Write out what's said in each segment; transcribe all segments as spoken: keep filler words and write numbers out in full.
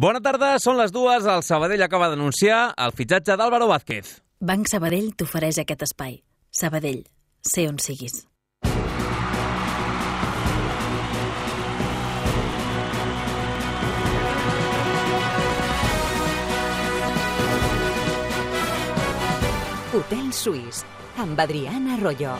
Bona tarda, són les dues. El Sabadell acaba d'anunciar el fitxatge d'Álvaro Vázquez. Banc Sabadell t'ofereix aquest espai. Sabadell, sé on siguis. Hotel Suís, amb Adriana Arroyo.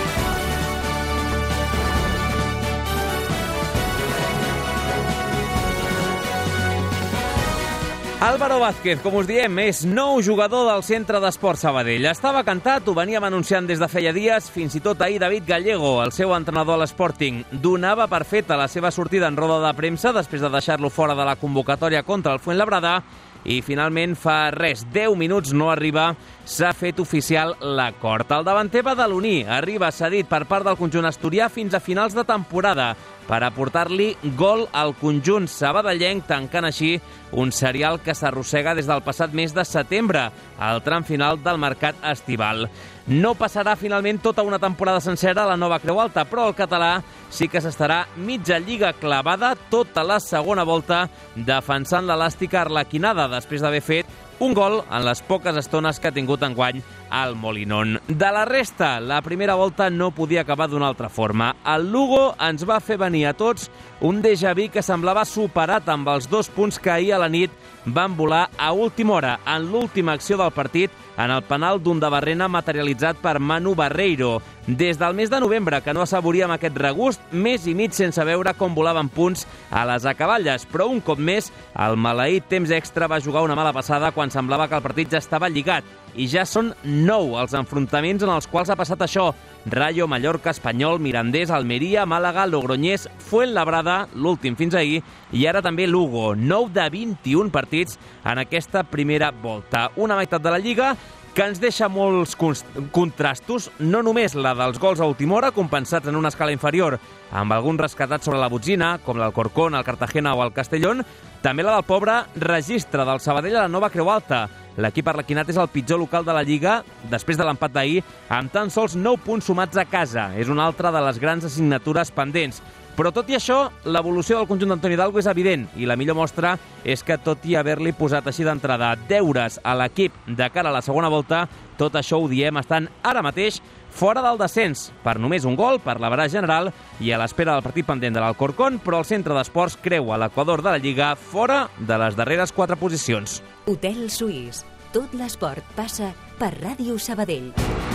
Álvaro Vázquez, com us diem, és nou jugador del Centre d'Esports Sabadell. Estava cantat, ho veníem anunciant des de feia dies, fins i tot ahir David Gallego, el seu entrenador a l'Sporting, donava per feta la seva sortida en roda de premsa després de deixar-lo fora de la convocatòria contra el Fuenlabrada i finalment fa res, deu minuts no arriba, s'ha fet oficial l'acord. El davanter badaloní arriba cedit per part del conjunt asturià fins a finals de temporada per aportar-li gol al conjunt sabadellenc, tancant així un serial que s'arrossega des del passat mes de setembre, al tram final del mercat estival. No passarà finalment tota una temporada sencera a la nova Creu Alta, però el català sí que s'estarà mitja lliga clavada tota la segona volta defensant l'elàstica arlequinada després d'haver fet un gol en les poques estones que ha tingut enguany al Molinón. De la resta, la primera volta no podia acabar d'una altra forma. El Lugo ens va fer venir a tots un déjà vu que semblava superat amb els dos punts que ahir a la nit van volar a última hora, en l'última acció del partit, en el penal d'un de Barrena materialitzat per Manu Barreiro. Des del mes de novembre que no assaboríem aquest regust, mes i mig sense veure com volaven punts a les acaballes, però un cop més el maleït temps extra va jugar una mala passada quan semblava que el partit ja estava lligat. I ja són nou els enfrontaments en els quals ha passat això. Rayo, Mallorca, Espanyol, Mirandés, Almeria, Màlaga, Logroñés, Fuenlabrada, l'últim fins ahir, i ara també Lugo. nou de vint-i-un partits en aquesta primera volta. Una meitat de la Lliga que ens deixa molts contrastos, no només la dels gols a última hora, compensats en una escala inferior, amb algun rescatat sobre la botzina, com l'Alcorcón, el Cartagena o el Castellón, també la del pobre registre del Sabadell a la nova Creu Alta. L'equip arlequinat és el pitjor local de la Lliga després de l'empat d'ahir, amb tan sols nou punts sumats a casa. És una altra de les grans assignatures pendents. Però tot i això, l'evolució del conjunt d'Antoni Hidalgo és evident i la millor mostra és que tot i haver-li posat així d'entrada deures a l'equip de cara a la segona volta, tot això ho diem estan ara mateix fora del descens, per només un gol, per l'average general i a l'espera del partit pendent de l'Alcorcón, però el Centre d'Esports creua l'Equador de la Lliga fora de les darreres quatre posicions. Hotel Suís. Tot l'esport passa per Ràdio Sabadell.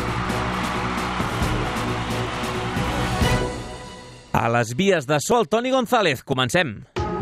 A les vies de so, el Toni González. Comencem.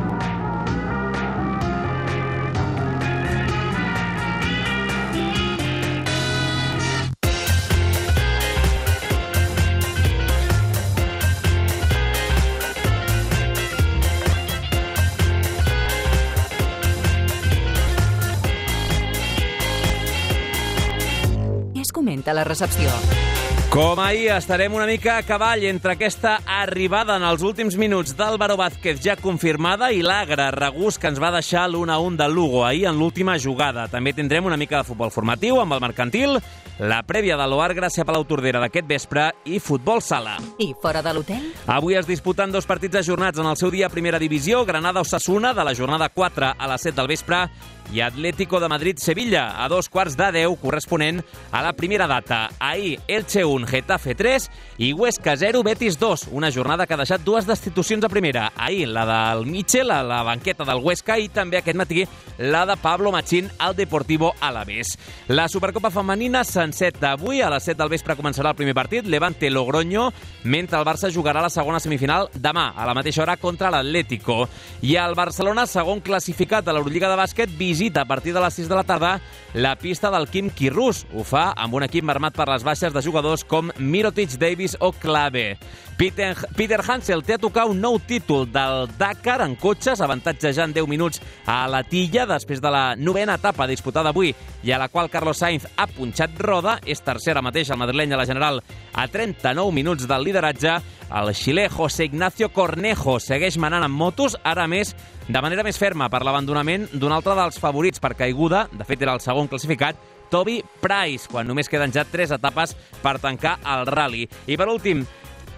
Què es comenta a la recepció? Com ahir, estarem una mica a cavall entre aquesta arribada en els últims minuts d'Álvaro Vázquez ja confirmada i l'agre regust que ens va deixar l'u a un del Lugo ahir en l'última jugada. També tindrem una mica de futbol formatiu amb el mercantil, la prèvia de l'O A R Gràcia Palau Tordera d'aquest vespre i futbol sala. I fora de l'hotel? Avui es disputen dos partits ajornats en el seu dia a Primera Divisió, Granada-Osasuna de la jornada quatre a les set del vespre i Atlético de Madrid-Sevilla a dos quarts de deu, corresponent a la primera data. Ahir, Elche un, Getafe tres i Huesca zero, Betis dos, una jornada que ha deixat dues destitucions a primera. Ahir, la del Mitchell a la banqueta del Huesca i també aquest matí la de Pablo Machín al Deportivo Alavés. La Supercopa femenina s'enceta avui, a les set del vespre començarà el primer partit, Levante-Logroño, mentre el Barça jugarà la segona semifinal demà, a la mateixa hora contra l'Atlético. I el Barcelona, segon classificat a l'Eurolliga de bàsquet, visita a partir de les sis de la tarda la pista del Quim Quirrús. Ho fa amb un equip marmat per les baixes de jugadors com Mirotic, Davis o Clave. Peter, Peter Hansel té a tocar un nou títol del Dakar en cotxes, avantatge ja en deu minuts a la Tilla després de la novena etapa disputada avui i a la qual Carlos Sainz ha punxat roda. És tercera mateix el madrileny a la general a trenta-nou minuts del lideratge. El xilè José Ignacio Cornejo segueix manant en motos, ara més de manera més ferma per l'abandonament d'un altre dels favorits per caiguda, de fet era el segon classificat, Toby Price, quan només queden ja tres etapes per tancar el rally. I per últim,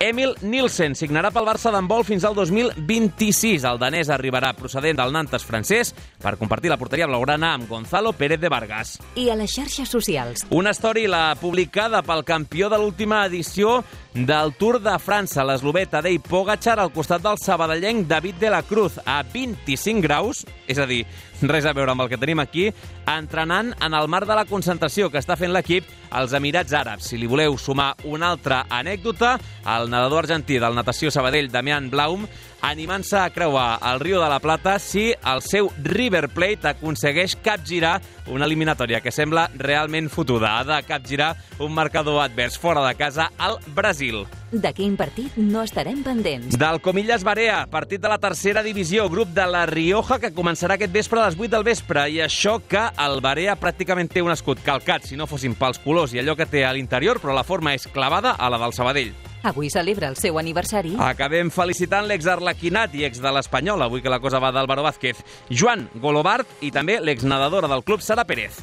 Emil Nielsen signarà pel Barça d'handbol fins al dos mil vint-i-sis. El danès arribarà procedent del Nantes francès per compartir la porteria blaugrana amb Gonzalo Pérez de Vargas. I a les xarxes socials. Una story publicada pel campió de l'última edició del Tour de França, l'eslovè Tadej Pogačar, al costat del sabadellenc David de la Cruz, a vint-i-cinc graus, és a dir, res a veure amb el que tenim aquí, entrenant en el marc de la concentració que està fent l'equip als Emirats Àrabs. Si li voleu sumar una altra anècdota, el nedador argentí del Natació Sabadell, Damián Blaum, animant-se a creuar el Riu de la Plata si el seu River Plate aconsegueix capgirar una eliminatòria que sembla realment fotuda. Ha de capgirar un marcador advers fora de casa al Brasil. De quin partit no estarem pendents? Del Comillas Barea, partit de la tercera divisió, grup de la Rioja, que començarà aquest vespre a les vuit del vespre. I això que el Barea pràcticament té un escut calcat, si no fossin pels colors i allò que té a l'interior, però la forma és clavada a la del Sabadell. Avui celebra el seu aniversari. Acabem felicitant l'ex-arlequinat i ex de l'Espanyol, avui que la cosa va d'Álvaro Vázquez, Joan Golobart, i també l'ex-nedadora del club, Sara Pérez.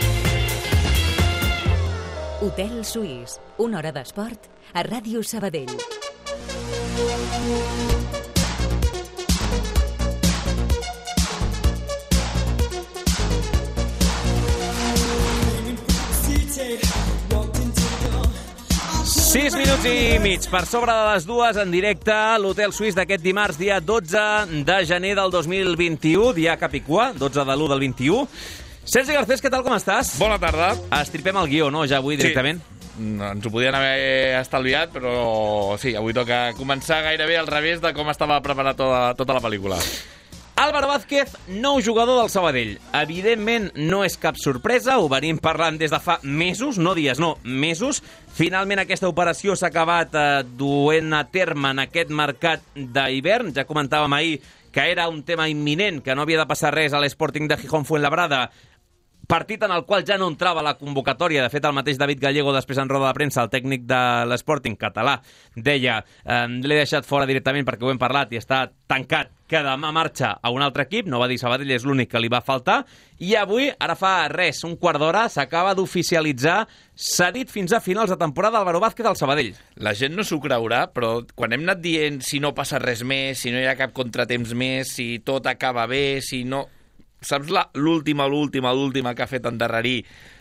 Hotel Suís, una hora d'esport a Ràdio Sabadell. Sis minuts i mig per sobre de les dues en directe a l'Hotel Suís d'aquest dimarts, dia dotze de gener del dos mil vint-i-u, dia Capicua, dotze de l'u del vint-i-u. Sergi Garcés, què tal, com estàs? Bona tarda. Estripem el guió, no?, ja avui directament. Sí. Ens ho podien haver estalviat, però sí, avui toca començar gairebé al revés de com estava preparat tota, tota la pel·lícula. Álvaro Vázquez, nou jugador del Sabadell. Evidentment no és cap sorpresa, ho venim parlant des de fa mesos, no dies, no, mesos. Finalment aquesta operació s'ha acabat eh, duent a terme en aquest mercat d'hivern. Ja comentàvem ahir que era un tema imminent, que no havia de passar res a l'Sporting de Gijón Fuenlabrada, partit en el qual ja no entrava la convocatòria. De fet, el mateix David Gallego, després en roda de premsa, el tècnic de l'Sporting català, deia eh, l'he deixat fora directament perquè ho hem parlat i està tancat, que demà marxa a un altre equip. No va dir Sabadell, és l'únic que li va faltar. I avui, ara fa res, un quart d'hora, s'acaba d'oficialitzar, cedit fins a finals de temporada, Álvaro Vázquez al Sabadell. La gent no s'ho creurà, però quan hem anat dient si no passa res més, si no hi ha cap contratemps més, si tot acaba bé, si no... Saps l'última, l'última, l'última que ha fet endarrerir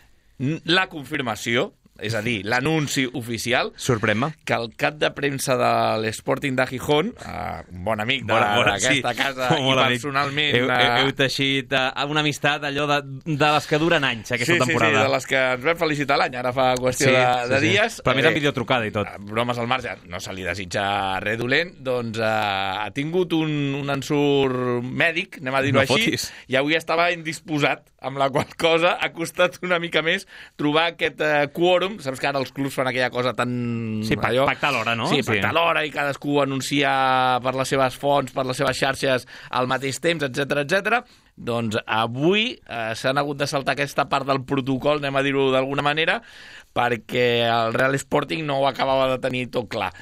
la confirmació, és a dir, l'anunci oficial? Sorprèn-me. Que el cap de premsa de l'Sporting de Gijón, uh, un bon amic d'aquesta sí. casa i personalment... Heu, heu, heu teixit uh, una amistat allò de, de les que duren anys, aquesta sí, temporada. Sí, sí, de les que ens vam felicitar l'any, ara fa qüestió sí, de, sí, de sí. dies. Però a més amb videotrucada i tot. Eh, bromes al marge, no se li desitja res dolent, doncs uh, ha tingut un, un ensurt mèdic, anem a dir-ho no així, fotis. I avui estava indisposat, amb la qual cosa ha costat una mica més trobar aquest uh, quòrum. Saps que ara els clubs fan aquella cosa tan... Sí, allò... pactar l'hora, no? Sí, pactar sí. l'hora i cadascú anuncia per les seves fonts, per les seves xarxes al mateix temps, etcètera, etcètera. Doncs avui eh, s'han hagut de saltar aquesta part del protocol, anem a dir-ho d'alguna manera, perquè el Real Sporting no ho acabava de tenir tot clar.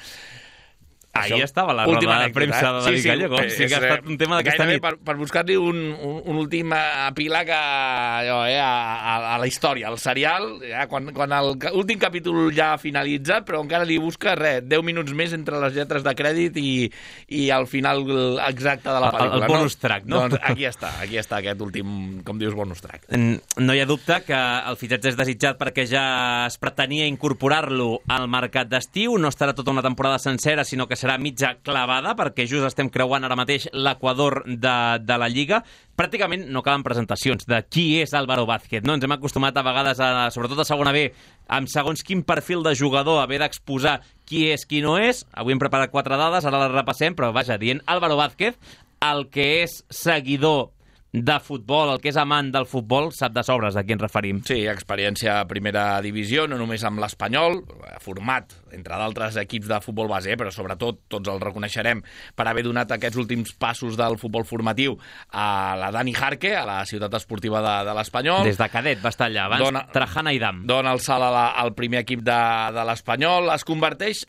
Ahir estava la roda de premsa de David sí, sí, Gallego. Sí que ha estat un tema d'aquesta nit. Per, per buscar-li un, un, un últim epíleg a, allò, eh, a, a la història, al serial, ja, quan, quan l'últim capítol ja ha finalitzat, però encara li busca res, deu minuts més entre les lletres de crèdit i, i el final exacte de la pel·lícula. El, el bonus track, no? Doncs aquí està, aquí està aquest últim, com dius, bonus track. No hi ha dubte que el fitxatge és desitjat perquè ja es pretenia incorporar-lo al mercat d'estiu. No estarà tota una temporada sencera, sinó que serà mitja clavada, perquè just estem creuant ara mateix l'equador de, de la Lliga. Pràcticament no calen presentacions de qui és Álvaro Vázquez, no? Ens hem acostumat a vegades, a, sobretot a segona B, amb segons quin perfil de jugador, haver d'exposar qui és, qui no és. Avui hem preparat quatre dades, ara les repassem, però vaja, dient Álvaro Vázquez, el que és seguidor de futbol, el que és amant del futbol, sap de sobres a qui ens referim. Sí, experiència a primera divisió, no només amb l'Espanyol, format, entre d'altres equips de futbol base, però sobretot tots el reconeixerem per haver donat aquests últims passos del futbol formatiu a la Dani Jarque, a la ciutat esportiva de, de l'Espanyol. Des de cadet va estar allà, abans dona, Trajana i Dam. Dona el salt a la, al primer equip de, de l'Espanyol, es converteix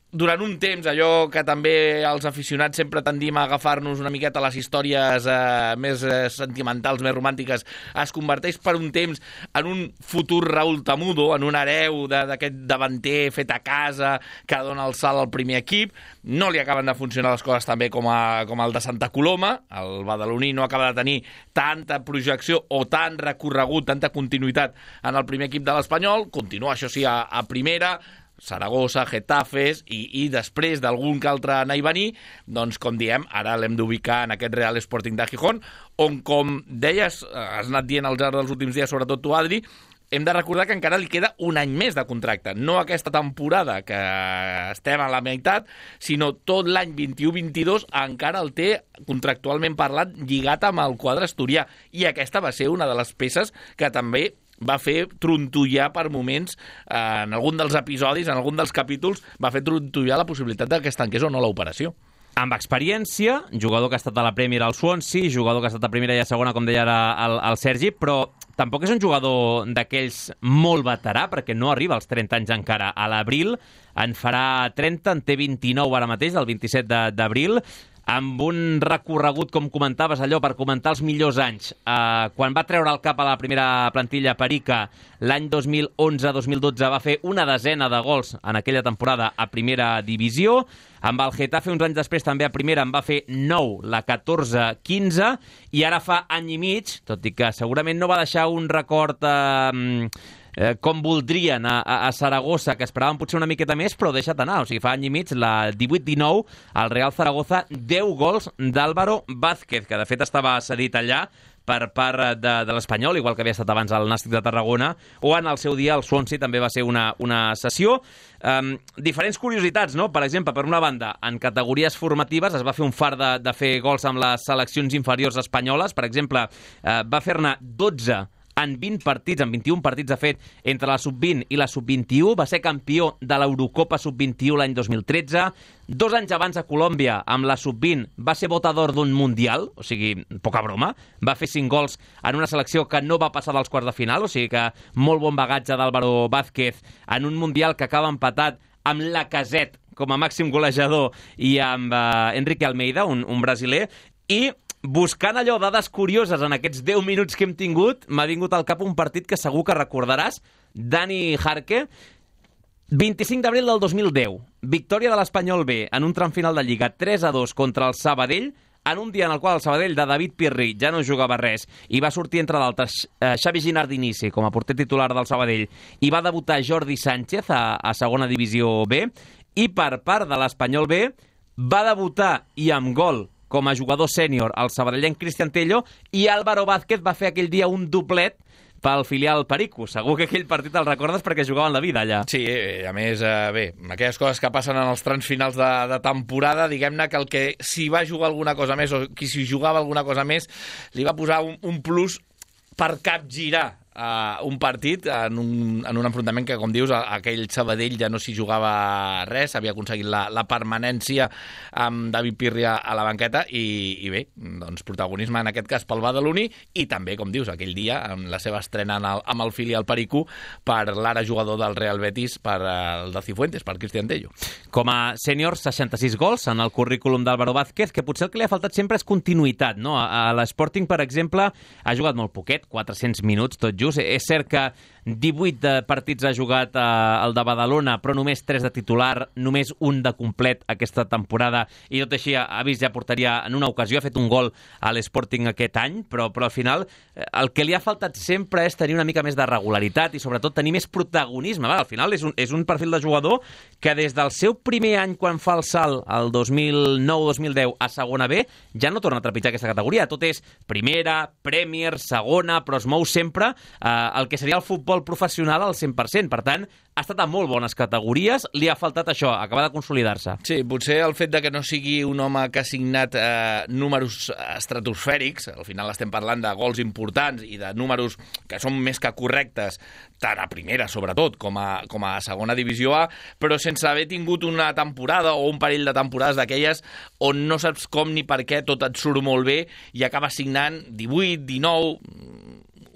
durant un temps, allò que també els aficionats sempre tendim a agafar-nos una miqueta a les històries eh, més eh, sentimentals, més romàntiques, es converteix per un temps en un futur Raúl Tamudo, en un hereu d'aquest davanter fet a casa que dona el salt al primer equip. No li acaben de funcionar les coses també com, a, com el de Santa Coloma. El badaloní no acaba de tenir tanta projecció o tant recorregut, tanta continuïtat en el primer equip de l'Espanyol. Continua, això sí, a, a primera, Saragossa, Getafes i, i després d'algun que altre anar i venir, doncs, com diem, ara l'hem d'ubicar en aquest Real Sporting de Gijón, on, com deies, has anat dient al llarg dels últims dies, sobretot tu, Adri, hem de recordar que encara li queda un any més de contracte. No aquesta temporada, que estem a la meitat, sinó tot l'any vint-i-u vint-i-dos encara el té, contractualment parlant, lligat amb el quadre asturià. I aquesta va ser una de les peces que també va fer trontollar per moments, eh, en algun dels episodis, en algun dels capítols, va fer trontollar la possibilitat de que es tanqués o no l'operació. Amb experiència, jugador que ha estat a la Premier al Swansea, jugador que ha estat a primera i a segona, com deia ara el, el Sergi, però tampoc és un jugador d'aquells molt veterà, perquè no arriba als trenta anys encara. A l'abril en farà trenta, en té vint-i-nou ara mateix, del vint-i-set d'abril, amb un recorregut, com comentaves, allò per comentar els millors anys. Eh, quan va treure el cap a la primera plantilla Perica, l'any dos mil onze dos mil dotze va fer una desena de gols en aquella temporada a primera divisió. Amb el Getafe, uns anys després, també a primera, en va fer nou, la catorze quinze, i ara fa any i mig, tot i que segurament no va deixar un record eh, eh, com voldrien a, a, a Saragossa, que esperaven potser una miqueta més, però deixa't anar. O sigui, fa any i mig, la divuit dinou, al Real Zaragoza, deu gols d'Álvaro Vázquez, que de fet estava cedit allà per part de, de l'Espanyol, igual que havia estat abans al Nàstic de Tarragona, o en el seu dia el Swansea també va ser una, una sessió. Um, diferents curiositats, no? Per exemple, per una banda, en categories formatives es va fer un far de, de fer gols amb les seleccions inferiors espanyoles. Per exemple, uh, va fer-ne dotze en vint partits, en vint-i-un partits, de fet, entre la sub vint i la sub vint-i-u. Va ser campió de l'Eurocopa sub vint-i-u l'any dos mil tretze. Dos anys abans a Colòmbia, amb la sub vint, va ser votador d'un Mundial, o sigui, poca broma. Va fer cinc gols en una selecció que no va passar dels quarts de final, o sigui que molt bon bagatge d'Álvaro Vázquez en un Mundial que acaba empatat amb Lacazette com a màxim golejador i amb uh, Enrique Almeida, un, un brasiler, i buscant allò, dades curioses en aquests deu minuts que hem tingut, m'ha vingut al cap un partit que segur que recordaràs, Dani Jarque, vint-i-cinc d'abril del dos mil deu, victòria de l'Espanyol B en un tram final de Lliga, tres a dos contra el Sabadell, en un dia en el qual el Sabadell de David Pirri ja no jugava res i va sortir, entre d'altres, eh, Xavi Gilardinici com a porter titular del Sabadell, i va debutar Jordi Sánchez a, a segona divisió B, i per part de l'Espanyol B va debutar i amb gol com a jugador sènior el sabadellenc Cristian Tello, i Álvaro Vázquez va fer aquell dia un doblet pel filial Perico. Segur que aquell partit el recordes perquè jugaven la vida allà. Sí, a més, eh, bé, aquelles coses que passen en els trams finals de, de temporada, diguem-ne que el que si va jugar alguna cosa més o qui si jugava alguna cosa més li va posar un, un plus per capgirar uh, un partit en un, en un enfrontament que, com dius, aquell Sabadell ja no s'hi jugava res, havia aconseguit la, la permanència amb David Pirri a la banqueta i, i bé, doncs protagonisme en aquest cas pel badaloní, i també, com dius, aquell dia amb la seva estrena en el, amb el filial Perico per l'ara jugador del Real Betis, per el de Cifuentes, per Cristian Tello. Com a sènior, seixanta-sis gols en el currículum d'Álvaro Vázquez, que potser el que li ha faltat sempre és continuïtat, no? A, a l'Sporting, per exemple, ha jugat molt poquet, quatre-cents minuts, tot just. És cert que divuit de partits ha jugat eh, el de Badalona, però només tres de titular, només un de complet aquesta temporada, i tot així ha vist ja porteria en una ocasió, ha fet un gol a l'Sporting aquest any, però, però al final eh, el que li ha faltat sempre és tenir una mica més de regularitat i sobretot tenir més protagonisme. Va, al final és un, és un perfil de jugador que des del seu primer any, quan fa el salt, el dos mil nou dos mil deu, a segona B, ja no torna a trepitjar aquesta categoria. Tot és primera, Premier, segona, però es mou sempre eh, el que seria el futbol professional al cent per cent. Per tant, ha estat a molt bones categories, li ha faltat això, acabar de consolidar-se. Sí, potser el fet de que no sigui un home que ha signat eh, números estratosfèrics, al final estem parlant de gols importants i de números que són més que correctes, tant a primera, sobretot, com a, com a segona divisió A, però sense haver tingut una temporada o un parell de temporades d'aquelles on no saps com ni per què tot et surt molt bé i acabes signant divuit, dinou...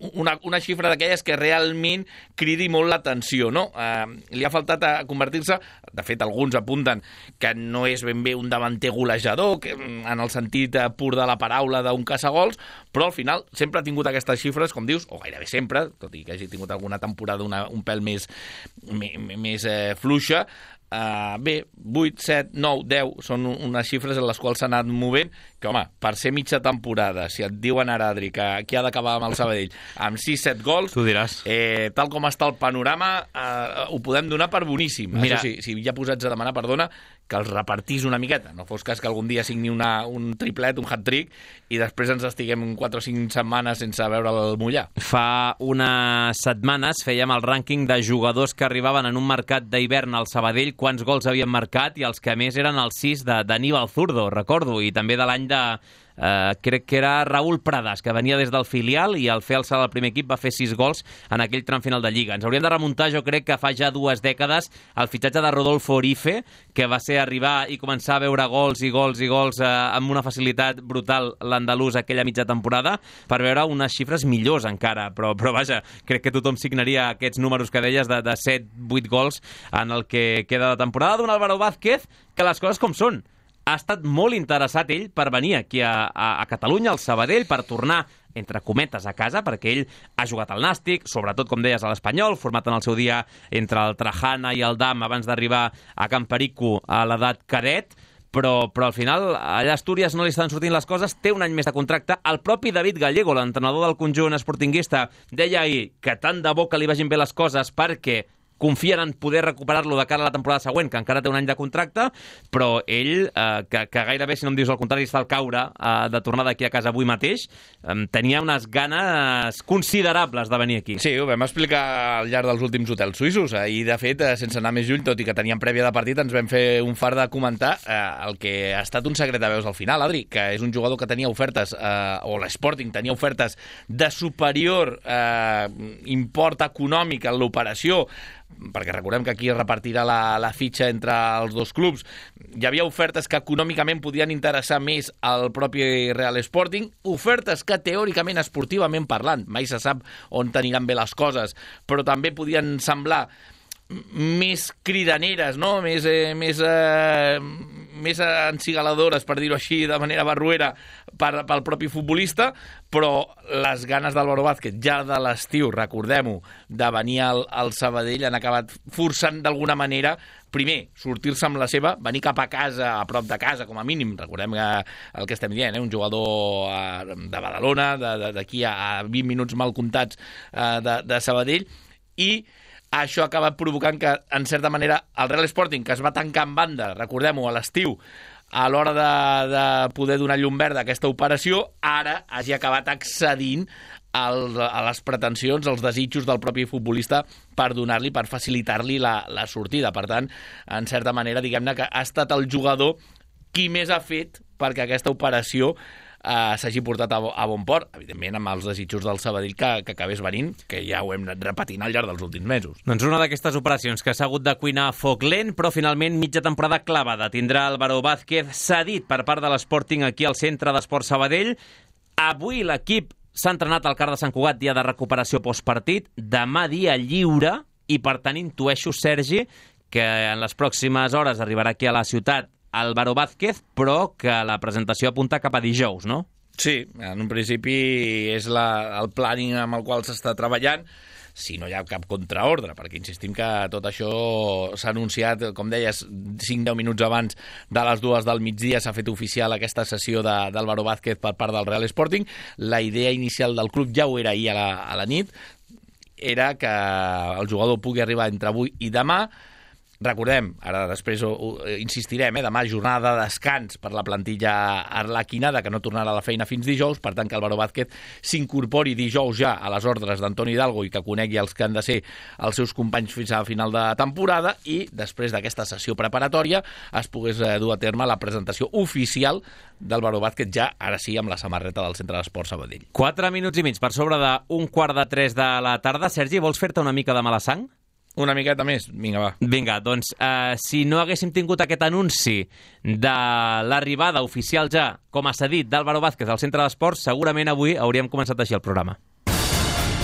una, una xifra d'aquelles que realment cridi molt l'atenció, no? Eh, li ha faltat a convertir-se, de fet alguns apunten que no és ben bé un davanter golejador, que, en el sentit pur de la paraula d'un caçagols, però al final sempre ha tingut aquestes xifres, com dius, o gairebé sempre, tot i que hagi tingut alguna temporada una, un pèl més, més, més eh, fluixa. Uh, bé, vuit, set, nou, deu són unes xifres en les quals s'ha anat movent, que home, per ser mitja temporada, si et diuen ara, Adri, que qui ha d'acabar amb el Sabadell amb sis set gols, tu diràs. Eh, tal com està el panorama, eh, ho podem donar per boníssim. Mira, això sí, si ja posats a demanar perdona, que els repartís una miqueta, no fos cas que algun dia signi una, un triplet, un hat-trick, i després ens estiguem quatre o cinc setmanes sense veure'l mullar. Fa unes setmanes fèiem el rànquing de jugadors que arribaven en un mercat d'hivern al Sabadell, quants gols havien marcat, i els que més eren els sis d'Aníbal Zurdo, recordo, i també de l'any de... Uh, crec que era Raúl Pradas, que venia des del filial i al fer el salt al primer equip va fer sis gols en aquell tram final de Lliga. Ens hauríem de remuntar, jo crec que fa ja dues dècades, el fitxatge de Rodolfo Orife, que va ser arribar i començar a veure gols i gols i gols uh, amb una facilitat brutal l'andalús aquella mitja temporada, per veure unes xifres millors encara, però, però vaja, crec que tothom signaria aquests números que deies de, de set vuit gols en el que queda de temporada d'un Álvaro Vázquez, que les coses com són. Ha estat molt interessat ell per venir aquí a, a, a Catalunya, al Sabadell, per tornar, entre cometes, a casa, perquè ell ha jugat al Nàstic, sobretot, com deies, a l'Espanyol, format en el seu dia entre el Trajana i el Dam abans d'arribar a Camperico a l'edat cadet, però, però al final allà a Astúries no li estan sortint les coses, té un any més de contracte. El propi David Gallego, l'entrenador del conjunt esportinguista, deia ahir que tant de bo que li vagin bé les coses perquè confien en poder recuperar-lo de cara a la temporada següent, que encara té un any de contracte, però ell, eh, que, que gairebé, si no em dius el contrari, està al caure eh, de tornar d'aquí a casa avui mateix, eh, tenia unes ganes considerables de venir aquí. Sí, ho vam explicar al llarg dels últims hotels suïssos. Ahir, de fet, sense anar més lluny, tot i que teníem prèvia de partit, ens vam fer un far de comentar eh, el que ha estat un secret de veus al final, Adri, que és un jugador que tenia ofertes, eh, o l'Sporting tenia ofertes de superior eh, import econòmic en l'operació, perquè recordem que aquí es repartirà la, la fitxa entre els dos clubs. Hi havia ofertes que econòmicament podien interessar més al propi Real Sporting, ofertes que teòricament, esportivament parlant, mai se sap on t'aniran bé les coses, però també podien semblar més cridaneres, no? més, eh, més, eh, més encigaladores, per dir-ho així, de manera barruera per, pel propi futbolista, però les ganes d'Álvaro Vázquez ja de l'estiu, recordem-ho, de venir al, al Sabadell, han acabat forçant d'alguna manera, primer, sortir-se amb la seva, venir cap a casa, a prop de casa, com a mínim, recordem que el que estem dient, eh? Un jugador eh, de Badalona, d'aquí a vint minuts mal comptats eh, de, de Sabadell, i això ha acabat provocant que, en certa manera, el Real Sporting, que es va tancar en banda, recordem-ho, a l'estiu, a l'hora de, de poder donar llum verda a aquesta operació, ara hagi acabat accedint al, a les pretensions, als desitjos del propi futbolista per donar-li, per facilitar-li la, la sortida. Per tant, en certa manera, diguem-ne que ha estat el jugador qui més ha fet perquè aquesta operació Uh, s'hagi portat a, a bon port, evidentment amb els desitjos del Sabadell que, que acabés venint, que ja ho hem anat repetint al llarg dels últims mesos. Doncs una d'aquestes operacions que s'ha hagut de cuinar a foc lent, però finalment mitja temporada clavada. Tindrà Álvaro Vázquez cedit per part de l'Sporting aquí al Centre d'Esports Sabadell. Avui l'equip s'ha entrenat al Car de Sant Cugat, dia de recuperació postpartit, demà dia lliure, i per tant intueixo, Sergi, que en les pròximes hores arribarà aquí a la ciutat Álvaro Vázquez, però que la presentació apunta cap a dijous, no? Sí, en un principi és la, el planning amb el qual s'està treballant, si no hi ha cap contraordre, perquè insistim que tot això s'ha anunciat, com deies, cinc deu minuts abans de les dues del migdia s'ha fet oficial aquesta sessió d'Álvaro Vázquez per part del Real Sporting. La idea inicial del club ja ho era ahir a la, a la nit, era que el jugador pugui arribar entre avui i demà. Recordem, ara després ho, ho, insistirem, eh, demà jornada de descans per la plantilla arlequinada, que no tornarà a la feina fins dijous, per tant que Álvaro Vázquez s'incorpori dijous ja a les ordres d'Antoni Hidalgo i que conegui els que han de ser els seus companys fins a final de temporada, i després d'aquesta sessió preparatòria es pogués eh, dur a terme la presentació oficial d'Álvaro Vázquez, ja ara sí amb la samarreta del Centre d'Esports Sabadell. Quatre minuts i mig per sobre d'un quart de tres de la tarda. Sergi, vols fer-te una mica de mala sang? Una miqueta més, vinga, va. Vinga, doncs, eh, si no haguéssim tingut aquest anunci de l'arribada oficial ja, com a cedit d'Álvaro Vázquez al Centre d'Esports, segurament avui hauríem començat així el programa.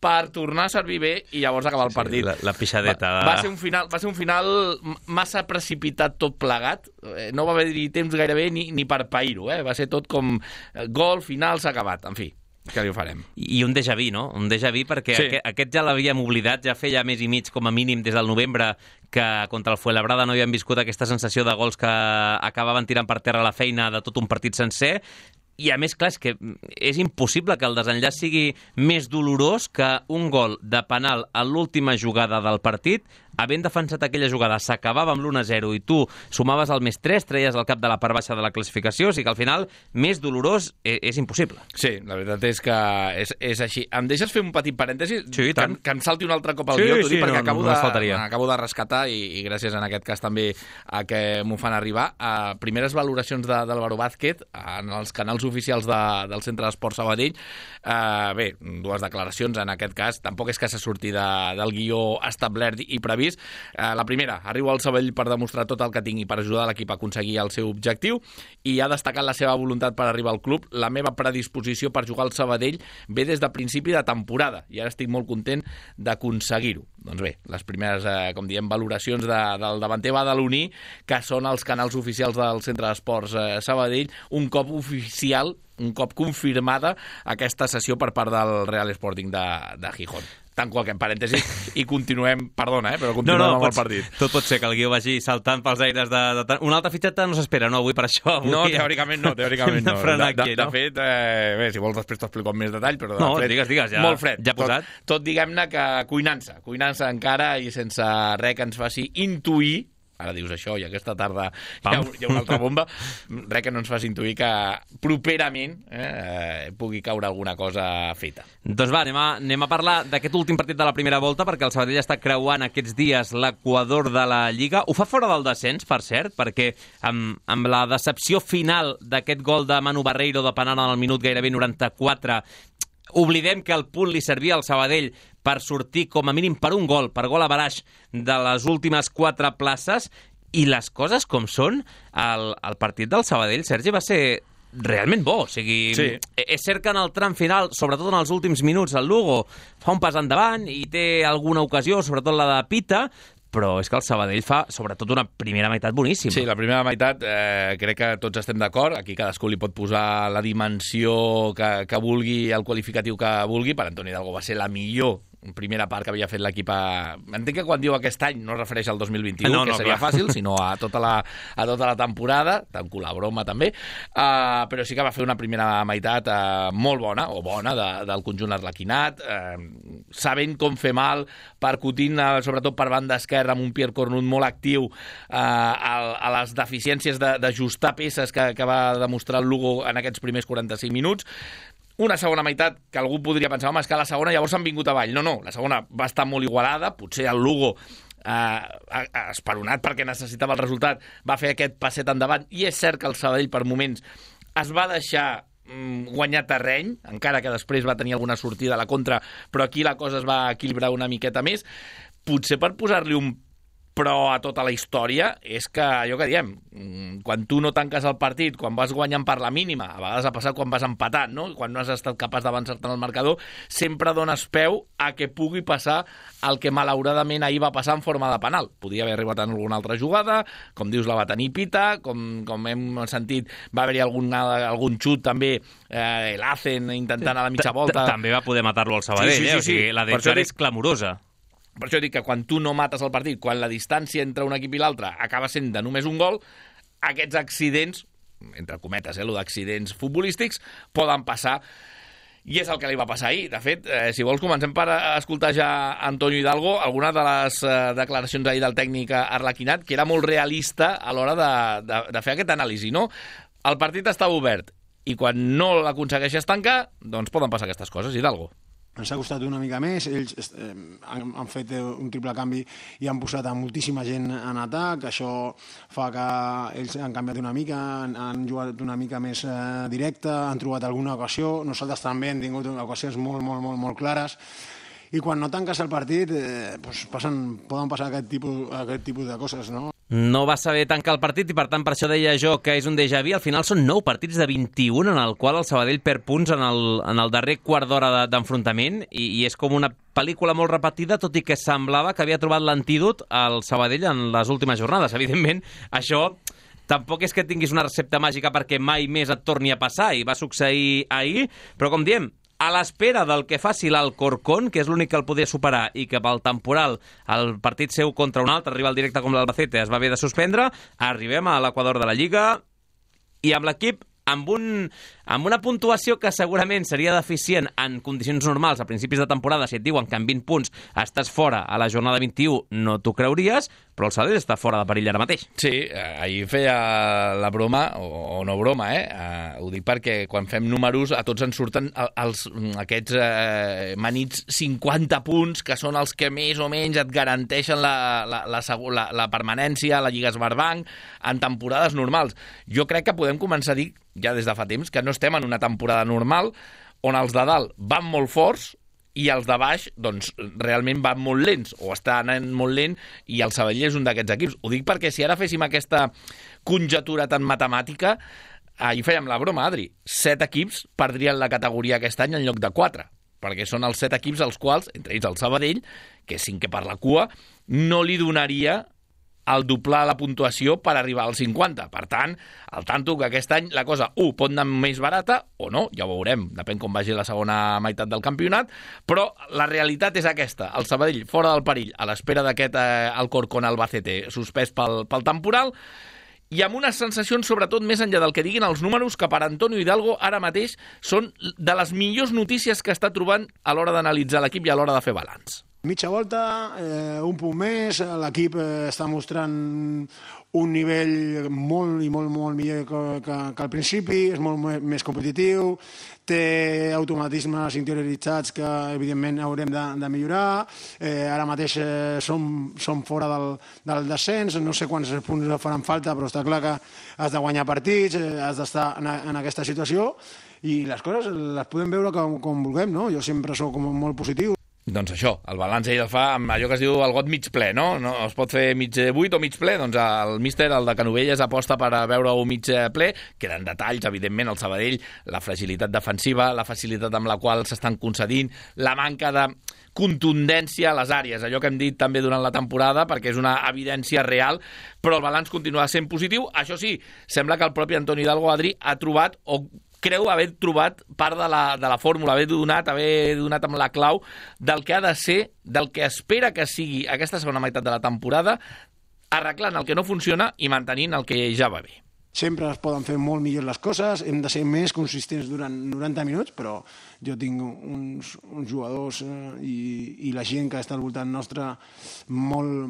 per tornar a servir bé i llavors acabar el partit. Sí, la, la pixadeta. Va, va, ser un final, va ser un final massa precipitat tot plegat. No va haver-hi temps gairebé ni, ni per pair-ho. Eh? Va ser tot com gol, final, s'ha acabat. En fi, que li ho farem. I un déjà vu, no? Un déjà vu perquè sí. aquest, aquest ja l'havíem oblidat, ja feia més i mig com a mínim des del novembre que contra el Fuenlabrada no havíem viscut aquesta sensació de gols que acabaven tirant per terra la feina de tot un partit sencer. I a més, clar, és que és impossible que el desenllaç sigui més dolorós que un gol de penal a l'última jugada del partit, havent defensat aquella jugada, s'acabava amb l'u a zero i tu sumaves el més tres, treies el cap de la part baixa de la classificació, o sigui que al final més dolorós és, és impossible. Sí, la veritat és que és, és així. Em deixes fer un petit parèntesi? Sí, i tant. Que, que em salti un altre cop al sí, guió, Toni, sí, perquè no, acabo, no de, acabo de rescatar, i, i gràcies en aquest cas també a que m'ho fan arribar, a primeres valoracions de, d'Álvaro Vázquez en els canals oficials de, del Centre d'Esports Sabadell. Uh, bé, dues declaracions en aquest cas, tampoc és que se surti de, del guió establert i previst. Uh, la primera, arribo al Sabadell per demostrar tot el que tingui per ajudar l'equip a aconseguir el seu objectiu i ha destacat la seva voluntat per arribar al club. La meva predisposició per jugar al Sabadell ve des de principi de temporada i ara estic molt content d'aconseguir-ho. Doncs bé, les primeres, eh, com diem, valoracions de, del davanter badaloní, que són els canals oficials del Centre d'Esports eh, Sabadell, un cop oficial, un cop confirmada aquesta sessió per part del Real Sporting de, de Gijón. Tanco aquest parèntesi i continuem, perdona, eh, però continuem no, no, amb pots, el partit. Tot pot ser que el guió vagi saltant pels aires de... de una altra fitxeta no s'espera, no, avui per això. Avui no, teòricament no, teòricament no. De, de, aquí, de, de fet, eh, bé, si vols després t'explico amb més detall, però de no, fred, digues, digues, ja, molt fred. Ja posat. Tot, tot diguem-ne que cuinant-se, cuinant-se encara i sense res que ens faci intuir, ara dius això i aquesta tarda hi ha, hi ha una altra bomba, res que no ens faci intuir que properament eh, pugui caure alguna cosa feta. Doncs va, anem a, anem a parlar d'aquest últim partit de la primera volta, perquè el Sabadell està creuant aquests dies l'equador de la Lliga. Ho fa fora del descens, per cert, perquè amb, amb la decepció final d'aquest gol de Manu Barreiro de penal al minut gairebé noranta-quatre, oblidem que el punt li servia al Sabadell per sortir com a mínim per un gol, per gol a baraix de les últimes quatre places, i les coses com són, el, el partit del Sabadell, Sergi, va ser realment bo. O sigui, sí. És cert que en el tram final, sobretot en els últims minuts, el Lugo fa un pas endavant i té alguna ocasió, sobretot la de Pita, però és que el Sabadell fa, sobretot, una primera meitat boníssima. Sí, la primera meitat eh, crec que tots estem d'acord. Aquí cadascú li pot posar la dimensió que, que vulgui, el qualificatiu que vulgui. Per Antoni Hidalgo va ser la millor primera part que havia fet l'equip a... Entenc que quan diu aquest any no es refereix al dos mil vint-i-u, no, que no, seria clar. Fàcil, sinó a tota la, a tota la temporada, tanco la broma també, uh, però sí que va fer una primera meitat uh, molt bona, o bona, de, del conjunt arlequinat, uh, sabent com fer mal, percutint, uh, sobretot per banda esquerra, amb un Pierre Cornut molt actiu uh, a, a les deficiències d'ajustar peces que, que va demostrar el Lugo en aquests primers quaranta-cinc minuts. Una segona meitat que algú podria pensar, home, és que la segona llavors s'han vingut avall. No, no, la segona va estar molt igualada, potser el Lugo, eh, esperonat perquè necessitava el resultat, va fer aquest passet endavant, i és cert que el Sabadell per moments es va deixar mm, guanyar terreny, encara que després va tenir alguna sortida a la contra, però aquí la cosa es va equilibrar una miqueta més. Potser per posar-li un però a tota la història és que, allò que diem, quan tu no tanques el partit, quan vas guanyant per la mínima, a vegades ha passat quan vas empatant, no? Quan no has estat capaç d'avançar-te en el marcador, sempre dones peu a que pugui passar el que malauradament ahir va passar en forma de penal. Podia haver arribat en alguna altra jugada, com dius, la va tenir Pita, com, com hem sentit, va haver-hi algun, algun xut també, eh, l'Hacen intentant a la mitja volta. També va poder matar-lo al Sabadell, sí, sí, sí, eh? O sigui, la d'Edgar és clamorosa. Per això dic que quan tu no mates el partit, quan la distància entre un equip i l'altre acaba sent de només un gol, aquests accidents, entre cometes, eh, lo d'accidents futbolístics, poden passar. I és el que li va passar ahir. De fet, eh, si vols, comencem per escoltar ja Antonio Hidalgo, alguna de les eh, declaracions ahir del tècnic arlequinat, que era molt realista a l'hora de, de, de fer aquest anàlisi, no? El partit estava obert, i quan no l'aconsegueixes tancar, doncs poden passar aquestes coses. Hidalgo. Ens ha costat una mica més, ells eh, han, han fet un triple canvi i han posat a moltíssima gent en atac, això fa que ells han canviat una mica, han, han jugat una mica més eh, directe, han trobat alguna ocasió, nosaltres també hem tingut ocasions molt, molt, molt, molt clares, i quan no tanques el partit eh, doncs passen, poden passar aquest tipus, aquest tipus de coses, no? No va saber tancar el partit i, per tant, per això deia jo que és un déjà vu. Al final són nou partits de vint-i-un en el qual el Sabadell perd punts en el, en el darrer quart d'hora d'enfrontament i, i és com una pel·lícula molt repetida, tot i que semblava que havia trobat l'antídot al Sabadell en les últimes jornades. Evidentment, això tampoc és que tinguis una recepta màgica perquè mai més et torni a passar, i va succeir ahir, però com diem, a l'espera del que faci l'Alcorcón, que és l'únic que el podia superar i que pel temporal el partit seu contra un altre, rival directe com l'Albacete, es va haver de suspendre, arribem a l'equador de la Lliga i amb l'equip amb, un, amb una puntuació que segurament seria deficient en condicions normals a principis de temporada. Si et diuen que en vint punts estàs fora a la jornada vint-i-u, no t'ho creuries, però el Sabadell està fora de perill ara mateix. Sí, ahir feia la broma, o, o no broma, eh? Uh, ho dic perquè quan fem números a tots ens surten els, aquests uh, manits cinquanta punts, que són els que més o menys et garanteixen la, la, la, la, la permanència a la Lliga Sberbank en temporades normals. Jo crec que podem començar a dir, ja des de fa temps, que no estem en una temporada normal on els de dalt van molt forts i els de baix, doncs, realment van molt lents, o estan anant molt lent, i el Sabadell és un d'aquests equips. Ho dic perquè si ara féssim aquesta conjetura tan matemàtica, ahir fèiem la broma, Adri, set equips perdrien la categoria aquest any en lloc de quatre, perquè són els set equips als quals, entre ells el Sabadell, que és cinquè per la cua, no li donaria el doblar la puntuació per arribar als cinquanta. Per tant, al tanto que aquest any la cosa, un, pot anar més barata o no, ja ho veurem, depèn com vagi la segona meitat del campionat, però la realitat és aquesta, el Sabadell fora del perill, a l'espera d'aquest eh, Alcorcón Albacete suspès pel, pel temporal, i amb unes sensacions, sobretot, més enllà del que diguin els números, que per Antonio Hidalgo ara mateix són de les millors notícies que està trobant a l'hora d'analitzar l'equip i a l'hora de fer balanç. Mitja volta, eh, un punt més, l'equip eh, està mostrant un nivell molt i molt, molt millor que, que, que al principi, és molt més competitiu, té automatismes interioritzats que evidentment haurem de, de millorar, eh, ara mateix eh, som, som fora del, del descens, no sé quants punts faran falta, però està clar que has de guanyar partits, eh, has d'estar en, en aquesta situació i les coses les podem veure com, com vulguem, no? Jo sempre soc com molt positiu. Doncs això, el balanç ell el fa amb allò que es diu el got mig ple, no? no es pot fer mig buit o mig ple, doncs el míster, el de Canovelles, aposta per veure-ho mig ple. Queden detalls, evidentment, el Sabadell, la fragilitat defensiva, la facilitat amb la qual s'estan concedint, la manca de contundència a les àrees, allò que hem dit també durant la temporada, perquè és una evidència real, però el balanç continua sent positiu. Això sí, sembla que el propi Antonio Hidalgo, Adri, ha trobat o creu haver trobat part de la, de la fórmula, haver donat, haver donat amb la clau del que ha de ser, del que espera que sigui aquesta segona meitat de la temporada, arreglant el que no funciona i mantenint el que ja va bé. Sempre es poden fer molt millor les coses, hem de ser més consistents durant noranta minuts, però jo tinc uns, uns jugadors eh, i, i la gent que està al voltant nostre molt,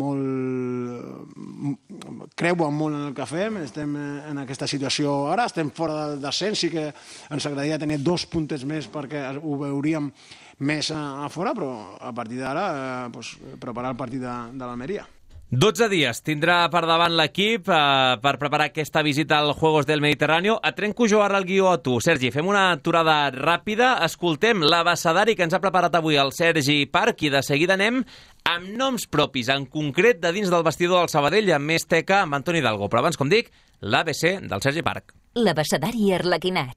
molt creuen molt en el que fem, estem en aquesta situació ara, estem fora del descens, sí que ens agradaria tenir dos puntets més perquè ho veuríem més a, a fora, però a partir d'ara eh, pues, preparar el partit de, de l'Almeria. dotze dies tindrà per davant l'equip eh, per preparar aquesta visita als Juegos del Mediterráneo. Et trenco jo ara el guió a tu, Sergi. Fem una aturada ràpida. Escoltem l'abecedari que ens ha preparat avui el Sergi Parc i de seguida anem amb noms propis, en concret de dins del vestidor del Sabadell, amb més teca amb Antoni Hidalgo. Però abans, com dic, l'A B C del Sergi Parc. L'abecedari arlequinat.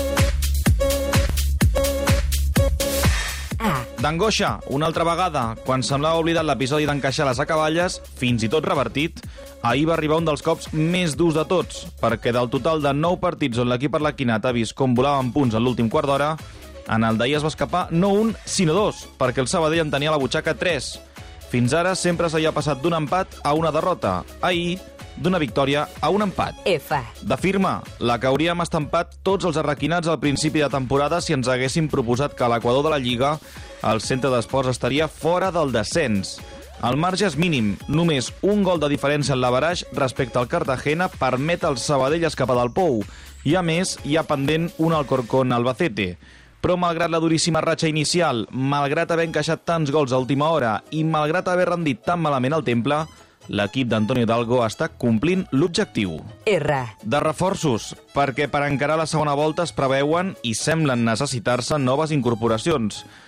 D'angoixa, una altra vegada, quan semblava oblidat l'episodi d'encaixar les acaballes, fins i tot revertit, ahir va arribar un dels cops més durs de tots, perquè del total de nou partits on l'equip arlequinat ha vist com volaven punts en l'últim quart d'hora, en el d'ahir es va escapar no un, sinó dos, perquè el Sabadell en tenia a la butxaca tres. Fins ara sempre s'havia passat d'un empat a una derrota. Ahir, d'una victòria a un empat. F. De firma, la que hauríem estampat tots els arlequinats al principi de temporada si ens haguéssim proposat que a l'equador de la Lliga el centre d'esports estaria fora del descens. El marge és mínim, només un gol de diferència en l'averaix respecte al Cartagena permet al Sabadell escapar del pou, i a més hi ha pendent un Alcorcón Albacete. Però malgrat la duríssima ratxa inicial, malgrat haver encaixat tants gols a última hora i malgrat haver rendit tan malament al Temple, l'equip d'Antonio Hidalgo està complint l'objectiu. R. De reforços, perquè per encarar la segona volta es preveuen i semblen necessitar-se noves incorporacions.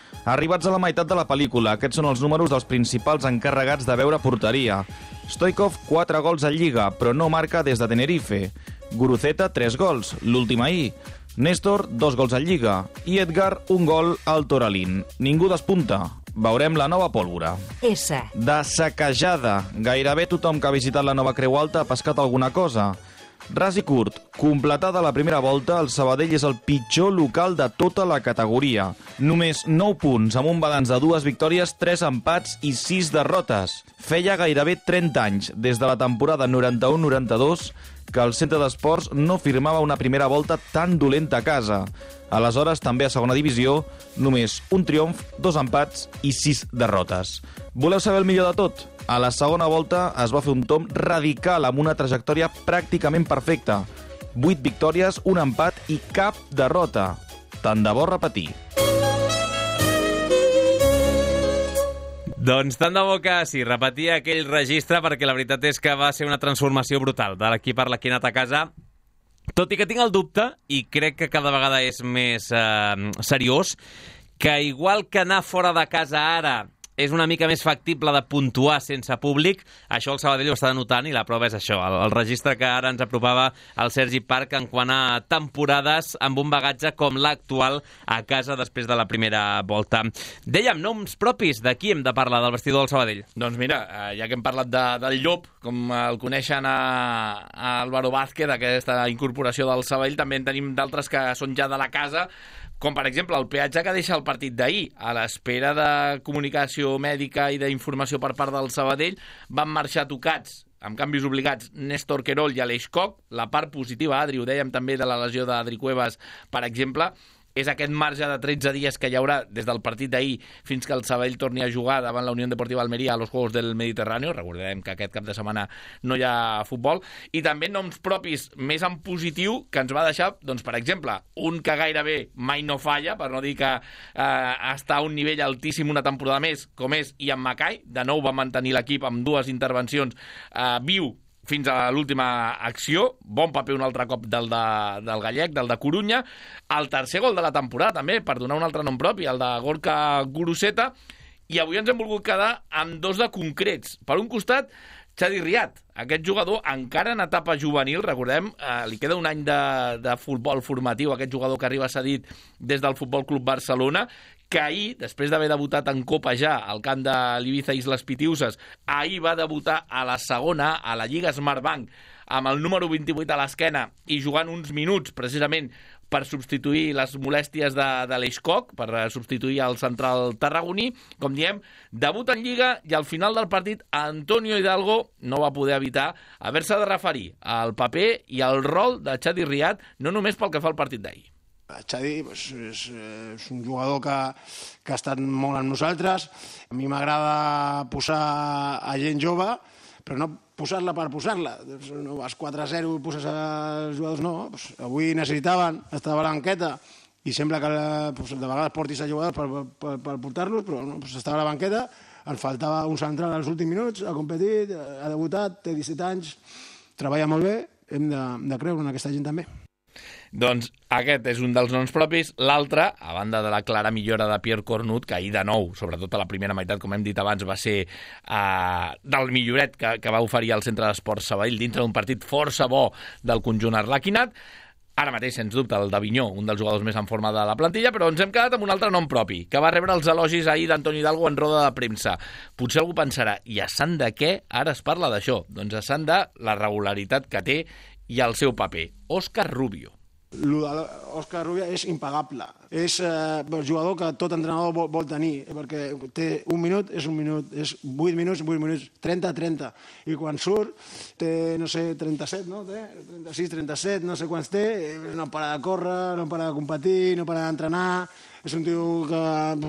Arribats a la meitat de la pel·lícula, aquests són els números dels principals encarregats de veure porteria. Stoichkov, quatre gols a Lliga, però no marca des de Tenerife. Guruceta, tres gols, l'últim ahir. Néstor, dos gols a Lliga. I Edgar, un gol al Toralín. Ningú despunta. Veurem la nova pólvora. S. De saquejada. Gairebé tothom que ha visitat la nova Creu Alta ha pescat alguna cosa. Ras i curt, completada la primera volta, el Sabadell és el pitjor local de tota la categoria. Només nou punts, amb un balanç de dues victòries, tres empats i sis derrotes. Feia gairebé trenta anys, des de la temporada noranta-u noranta-dos, que el centre d'esports no firmava una primera volta tan dolenta a casa. Aleshores, també a segona divisió, només un triomf, dos empats i sis derrotes. Voleu saber el millor de tot? A la segona volta es va fer un tomb radical amb una trajectòria pràcticament perfecta. Vuit victòries, un empat i cap derrota. Tant de bo repetir. Doncs tant de bo que sí, repetia aquell registre, perquè la veritat és que va ser una transformació brutal de l'equip per l'equip anat a casa. Tot i que tinc el dubte, i crec que cada vegada és més eh, seriós, que igual que anar fora de casa ara és una mica més factible de puntuar sense públic, això el Sabadell ho està notant i la prova és això, el, el registre que ara ens apropava el Sergi Parc en quant a temporades amb un bagatge com l'actual a casa després de la primera volta. Dèiem, noms propis, de qui hem de parlar del vestidor del Sabadell? Doncs mira, ja que hem parlat de, del Llop, com el coneixen a, a Álvaro Vázquez, aquesta incorporació del Sabadell, també en tenim d'altres que són ja de la casa, com per exemple el peatge que deixa el partit d'ahir. A l'espera de comunicació mèdica i d'informació per part del Sabadell, van marxar tocats, amb canvis obligats, Néstor Querol i Aleix Koch. La part positiva, Adri, ho dèiem també de la lesió d'Adri Cuevas, per exemple, és aquest marge de tretze dies que hi haurà des del partit d'ahir fins que el Sabadell torni a jugar davant la Unió Deportiva Almeria a los Juegos del Mediterráneo. Recordem que aquest cap de setmana no hi ha futbol. I també noms propis més en positiu que ens va deixar, doncs, per exemple, un que gairebé mai no falla, per no dir que eh, està a un nivell altíssim una temporada més, com és Ian Mackay. De nou va mantenir l'equip amb dues intervencions eh, viu fins a l'última acció. Bon paper un altre cop del, de, del gallec, del de Corunya. El tercer gol de la temporada, també, per donar un altre nom propi, el de Gorka Guruceta. I avui ens hem volgut quedar amb dos de concrets. Per un costat, Chadi Riad, aquest jugador encara en etapa juvenil, recordem, eh, li queda un any de, de futbol formatiu, aquest jugador que arriba cedit des del Futbol Club Barcelona, que ahir, després d'haver debutat en Copa ja al camp de l'Ibiza Isles Pitiuses, ahir va debutar a la segona, a la Lliga Smartbank, amb el número vint-i-vuit a l'esquena i jugant uns minuts, precisament, per substituir les molèsties de, de l'Eix Koch, per substituir el central tarragoní. Com diem, debut en Lliga i al final del partit Antonio Hidalgo no va poder evitar haver-se de referir al paper i al rol de Chadi Riad, no només pel que fa al partit d'ahir. Chadi pues, és, és un jugador que, que ha estat molt amb nosaltres. A mi m'agrada posar a gent jove, però no posar-la per posar-la. No vas quatre a zero i poses els jugadors, no. Pues, avui necessitaven estar a la banqueta i sembla que pues, de vegades portis a jugadors per, per, per portar-los, però no, pues, estava a la banqueta, ens faltava un central als últims minuts, ha competit, ha debutat, té disset anys, treballa molt bé, hem de, de creure en aquesta gent també. Doncs aquest és un dels noms propis. L'altre, a banda de la clara millora de Pierre Cornut, que ahir de nou, sobretot a la primera meitat, com hem dit abans, va ser eh, del milloret que, que va oferir el Centre d'Esports Sabadell dintre d'un partit força bo del conjunt arlequinat. Ara mateix, sens dubte, el d'Avinyó, un dels jugadors més en forma de la plantilla, però ens hem quedat amb un altre nom propi, que va rebre els elogis ahir d'Antoni Hidalgo en roda de premsa. Potser algú pensarà, i a sant de què ara es parla d'això? Doncs a sant de la regularitat que té i el seu paper. Òscar Rubio. Òscar Rubio és impagable. És eh, el jugador que tot entrenador vol, vol tenir, perquè té un minut, és un minut, és vuit minuts, vuit minuts, trenta, trenta. I quan surt, té, no sé, trenta-set, no? Té trenta-sis, trenta-set, no sé quants té, no para de córrer, no para de competir, no para d'entrenar. És un tio que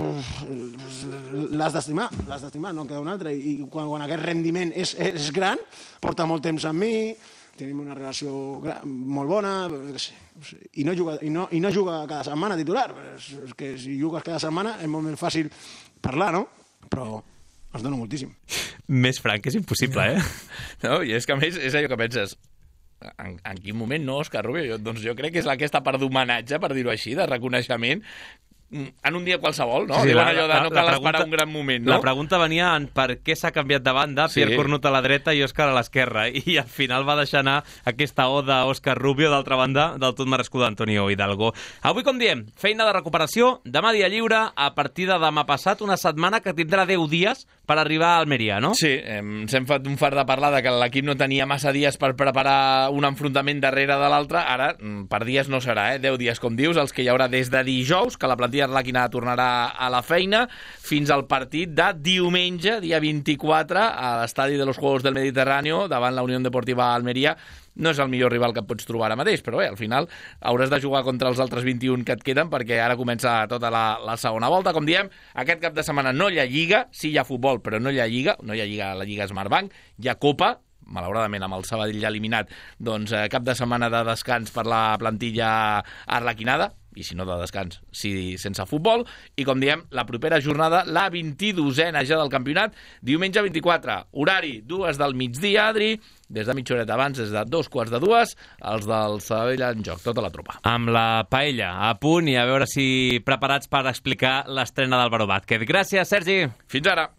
l'has d'estimar, l'has d'estimar, no en queda un altre. I quan, quan aquest rendiment és, és gran, porta molt temps amb mi, tenim una relació molt bona, i no juga, i no, i no juga cada setmana titular. És, és que si jugues cada setmana és molt més fàcil parlar, no? Però es dona moltíssim. Més franc és impossible, eh? No, i és que a més és allò que penses, en, en quin moment no, Òscar Rubio? Jo, doncs jo crec que és aquesta part d'homenatge, per dir-ho així, de reconeixement, en un dia qualsevol, no? Sí, Diuen la- allò de la- no la cal pregunta- esperar un gran moment, no? La pregunta venia en per què s'ha canviat de banda Sí. Pierre Cornut a la dreta i Òscar a l'esquerra, i al final va deixar anar aquesta oda a Òscar Rubio, d'altra banda, del tot merescuda d'Antonio Hidalgo. Avui, com diem, feina de recuperació, demà dia lliure, a partir de demà passat, una setmana que tindrà deu dies per arribar a Almeria, no? Sí, ens hem fet un fart de parlar de que l'equip no tenia massa dies per preparar un enfrontament darrere de l'altre. Ara, per dies no serà, eh? deu dies, com dius, els que hi haurà des de dijous, que la plantilla arlequinada tornarà a la feina, fins al partit de diumenge, dia vint-i-quatre, a l'estadi de los Juegos del Mediterráneo, davant la Unió Deportiva Almeria. No és el millor rival que et pots trobar ara mateix, però bé, al final hauràs de jugar contra els altres vint-i-un que et queden, perquè ara comença tota la, la segona volta. Com diem, aquest cap de setmana no hi ha Lliga, sí hi ha futbol, però no hi ha Lliga, no hi ha Lliga a la Lliga Smartbank, hi ha Copa, malauradament amb el Sabadell ja eliminat, doncs eh, cap de setmana de descans per la plantilla arlequinada, i si no de descans, sí sense futbol, i com diem, la propera jornada, la vint-i-dosena ja del campionat, diumenge vint-i-quatre, horari, dues del migdia, Adri, des de mitja horeta abans, des de dos quarts de dues, els del Sabadell en joc, tota la tropa. Amb la paella a punt i a veure si preparats per explicar l'estrena d'Álvaro Vázquez. Gràcies, Sergi. Fins ara.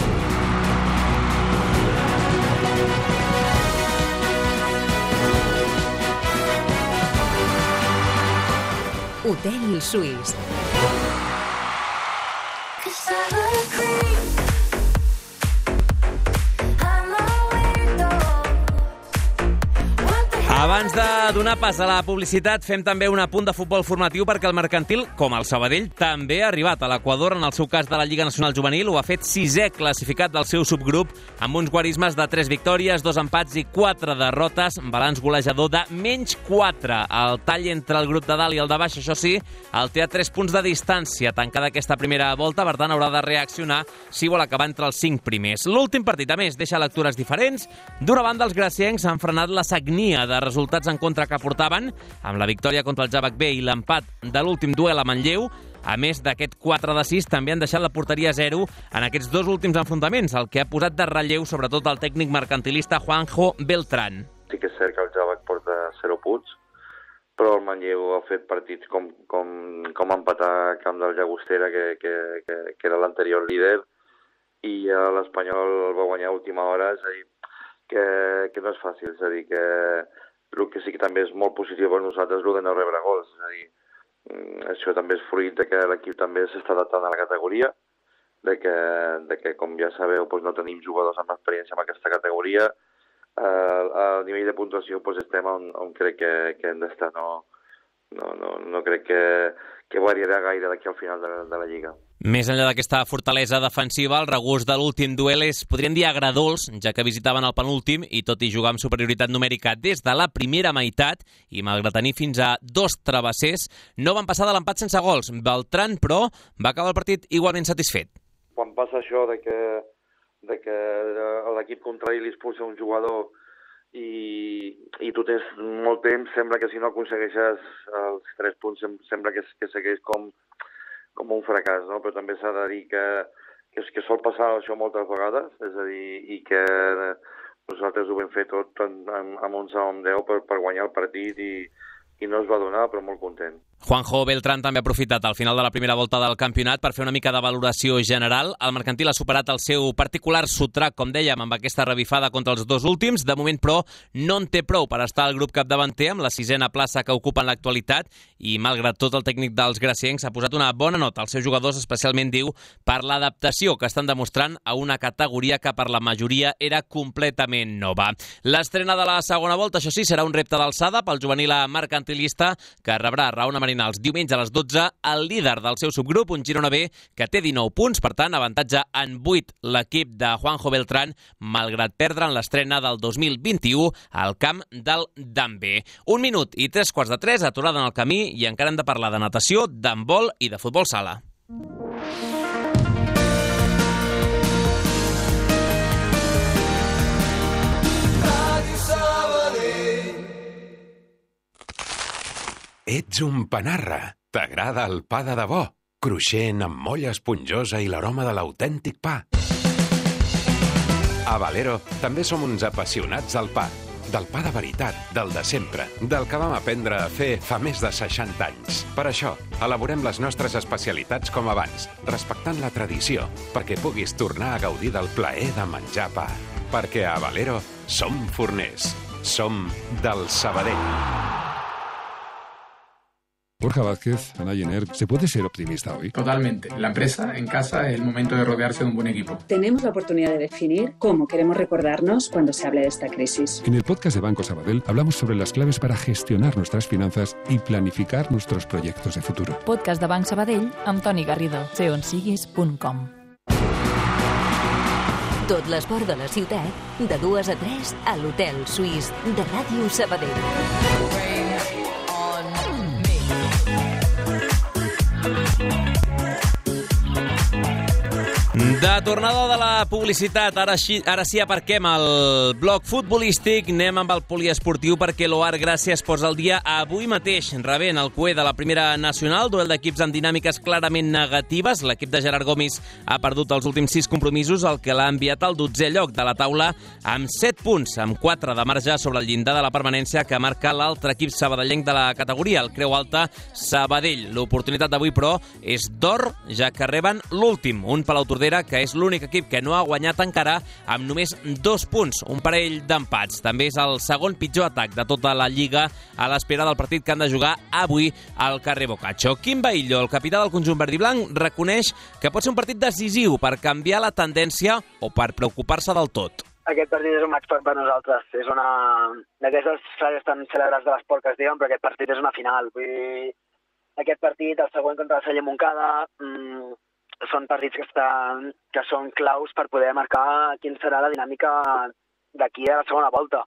Hotel Suís. Abans de donar pas a la publicitat, fem també un apunt de futbol formatiu perquè el Mercantil, com el Sabadell, també ha arribat a l'Equador. En el seu cas de la Lliga Nacional Juvenil, ho ha fet sisè classificat del seu subgrup, amb uns guarismes de tres victòries, dos empats i quatre derrotes, balanç golejador de menys quatre. El tall entre el grup de dalt i el de baix, això sí, el té a tres punts de distància. Tancada aquesta primera volta, per tant, haurà de reaccionar si vol acabar entre els cinc primers. L'últim partit, a més, deixa lectures diferents. D'una banda, els graciencs han frenat la sagnia de resultats en contra que portaven, amb la victòria contra el Javac B i l'empat de l'últim duel a Manlleu. A més d'aquest quatre de sis, també han deixat la porteria a zero en aquests dos últims enfrontaments, el que ha posat de relleu sobretot el tècnic mercantilista Juanjo Beltrán. Sí que és cert que el Javac porta zero punts, però el Manlleu ha fet partits com, com, com empatar a camp del Llagostera, que, que, que, que era l'anterior líder, i l'Espanyol el va guanyar a última hora, és a dir, que, que no és fàcil, és a dir, que el que sí que també és molt positiu per nosaltres és el de no rebre gols, és a dir, això també és fruit de que l'equip també s'està adaptant a la categoria, de que, de que com ja sabeu, doncs no tenim jugadors amb experiència en aquesta categoria. Eh, a nivell de puntuació doncs estem on, on crec que, que hem d'estar, no, no, no, no crec que, que variarà gaire d'aquí al final de, de la Lliga. Més enllà d'aquesta fortalesa defensiva, el regust de l'últim duel és, podríem dir, agradols, ja que visitaven el penúltim i tot i jugar amb superioritat numèrica des de la primera meitat i malgrat tenir fins a dos travessers, no van passar de l'empat sense gols. Beltrán, però, va acabar el partit igualment satisfet. Quan passa això de que, de que l'equip contrari li expulsa un jugador i, i tu tens molt temps, sembla que si no aconsegueixes els tres punts sembla que, que segueix com com un fracàs, no? Però també s'ha de dir que, que, que sol passar això moltes vegades, és a dir, i que nosaltres ho vam fer tot amb, amb onze o amb deu per, per guanyar el partit i, i no es va donar, però molt content. Juanjo Beltrán també ha aprofitat al final de la primera volta del campionat per fer una mica de valoració general. El Mercantil ha superat el seu particular sotrac, com dèiem, amb aquesta revifada contra els dos últims. De moment, però, no en té prou per estar al grup capdavanter amb la sisena plaça que ocupa en l'actualitat i, malgrat tot, el tècnic dels graciencs ha posat una bona nota als seus jugadors, especialment, diu, per l'adaptació que estan demostrant a una categoria que per la majoria era completament nova. L'estrena de la segona volta, això sí, serà un repte d'alçada pel juvenil mercantilista que rebrà a Raona Marina els diumenge a les dotze el líder del seu subgrup, un Girona B que té dinou punts, per tant, avantatge en vuit l'equip de Juanjo Beltrán, malgrat perdre en l'estrena del dos mil vint-i-u al camp del Danbe. Un minut i tres quarts de tres, aturada en el camí, i encara hem de parlar de natació, d'handbol i de futbol sala. Ets un panarra. T'agrada el pa de debò, cruixent amb molla esponjosa i l'aroma de l'autèntic pa. A Valero també som uns apassionats del pa. del pa de veritat, del de sempre, del que vam aprendre a fer fa més de seixanta anys. Per això, elaborem les nostres especialitats com abans, respectant la tradició, perquè puguis tornar a gaudir del plaer de menjar pa. Perquè a Valero som forners. Som del Sabadell. Borja Vázquez, Ana Jenner, ¿se puede ser optimista hoy? Totalmente. La empresa, en casa, es el momento de rodearse de un buen equipo. Tenemos la oportunidad de definir cómo queremos recordarnos cuando se hable de esta crisis. En el podcast de Banco Sabadell hablamos sobre las claves para gestionar nuestras finanzas y planificar nuestros proyectos de futuro. Podcast de Banc Sabadell amb Toni Garrido. sé on siguis punt com. Tot l'esport de la ciutat, de dues a tres, a l'Hotel Suís de Ràdio Sabadell. De tornada de la publicitat, ara sí, ara sí aparquem el bloc futbolístic, anem amb el poliesportiu perquè l'O A R Gràcia es posa al dia avui mateix, rebent el cué de la primera nacional, duel d'equips amb dinàmiques clarament negatives. L'equip de Gerard Gomis ha perdut els últims sis compromisos, el que l'ha enviat al dotzè lloc de la taula amb set punts, amb quatre de marge sobre el llindar de la permanència que marca l'altre equip sabadellenc de la categoria, el Creu Alta Sabadell. L'oportunitat d'avui, però, és d'or, ja que reben l'últim, un Palautordera que és l'únic equip que no ha guanyat encara amb només dos punts, un parell d'empats. També és el segon pitjor atac de tota la Lliga a l'espera del partit que han de jugar avui al carrer Boccaccio. Quim Bahillo, el capità del conjunt verd i blanc, reconeix que pot ser un partit decisiu per canviar la tendència o per preocupar-se del tot. Aquest partit és un match per nosaltres. És una d'aquestes frases tan celebrades de l'esport que es diuen, però aquest partit és una final. Vull dir, aquest partit, el següent contra el Celler Montcada, mmm, són partits que, estan, que són claus per poder marcar quin serà la dinàmica d'aquí a la segona volta.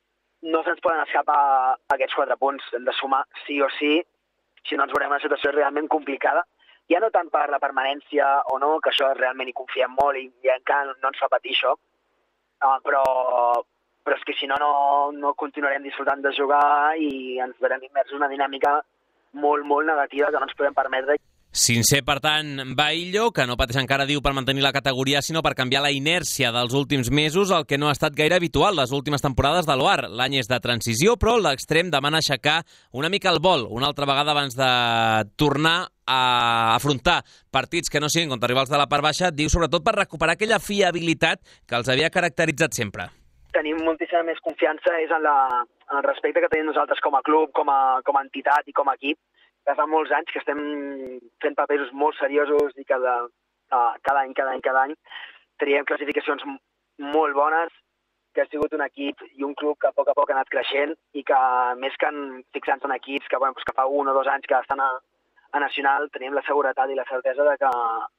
No se'ns poden escapar aquests quatre punts. Hem de sumar sí o sí, si no ens veurem en una situació realment complicada. Ja no tant per la permanència o no, que això realment hi confiem molt i, i encara no ens fa patir això, uh, però, però és que si no, no, no continuarem disfrutant de jugar i ens veurem immersos en una dinàmica molt, molt negativa que no ens podem permetre. Sincer, per tant, Bahillo, que no pateix encara, diu, per mantenir la categoria, sinó per canviar la inèrcia dels últims mesos, el que no ha estat gaire habitual les últimes temporades de l'O A R. L'any és de transició, però l'extrem demana aixecar una mica el vol, una altra vegada abans de tornar a afrontar partits que no siguin contra rivals de la part baixa, diu, sobretot per recuperar aquella fiabilitat que els havia caracteritzat sempre. Tenim moltíssima més confiança és en, la, en el respecte que tenim nosaltres com a club, com a, com a entitat i com a equip. Que fa molts anys que estem fent papers molt seriosos i cada, uh, cada any, cada any, cada any traiem classificacions molt bones, que ha sigut un equip i un club que a poc a poc ha anat creixent i que més que en fixant-se en equips que, bueno, que fa un o dos anys que estan a, a Nacional, tenim la seguretat i la certesa de que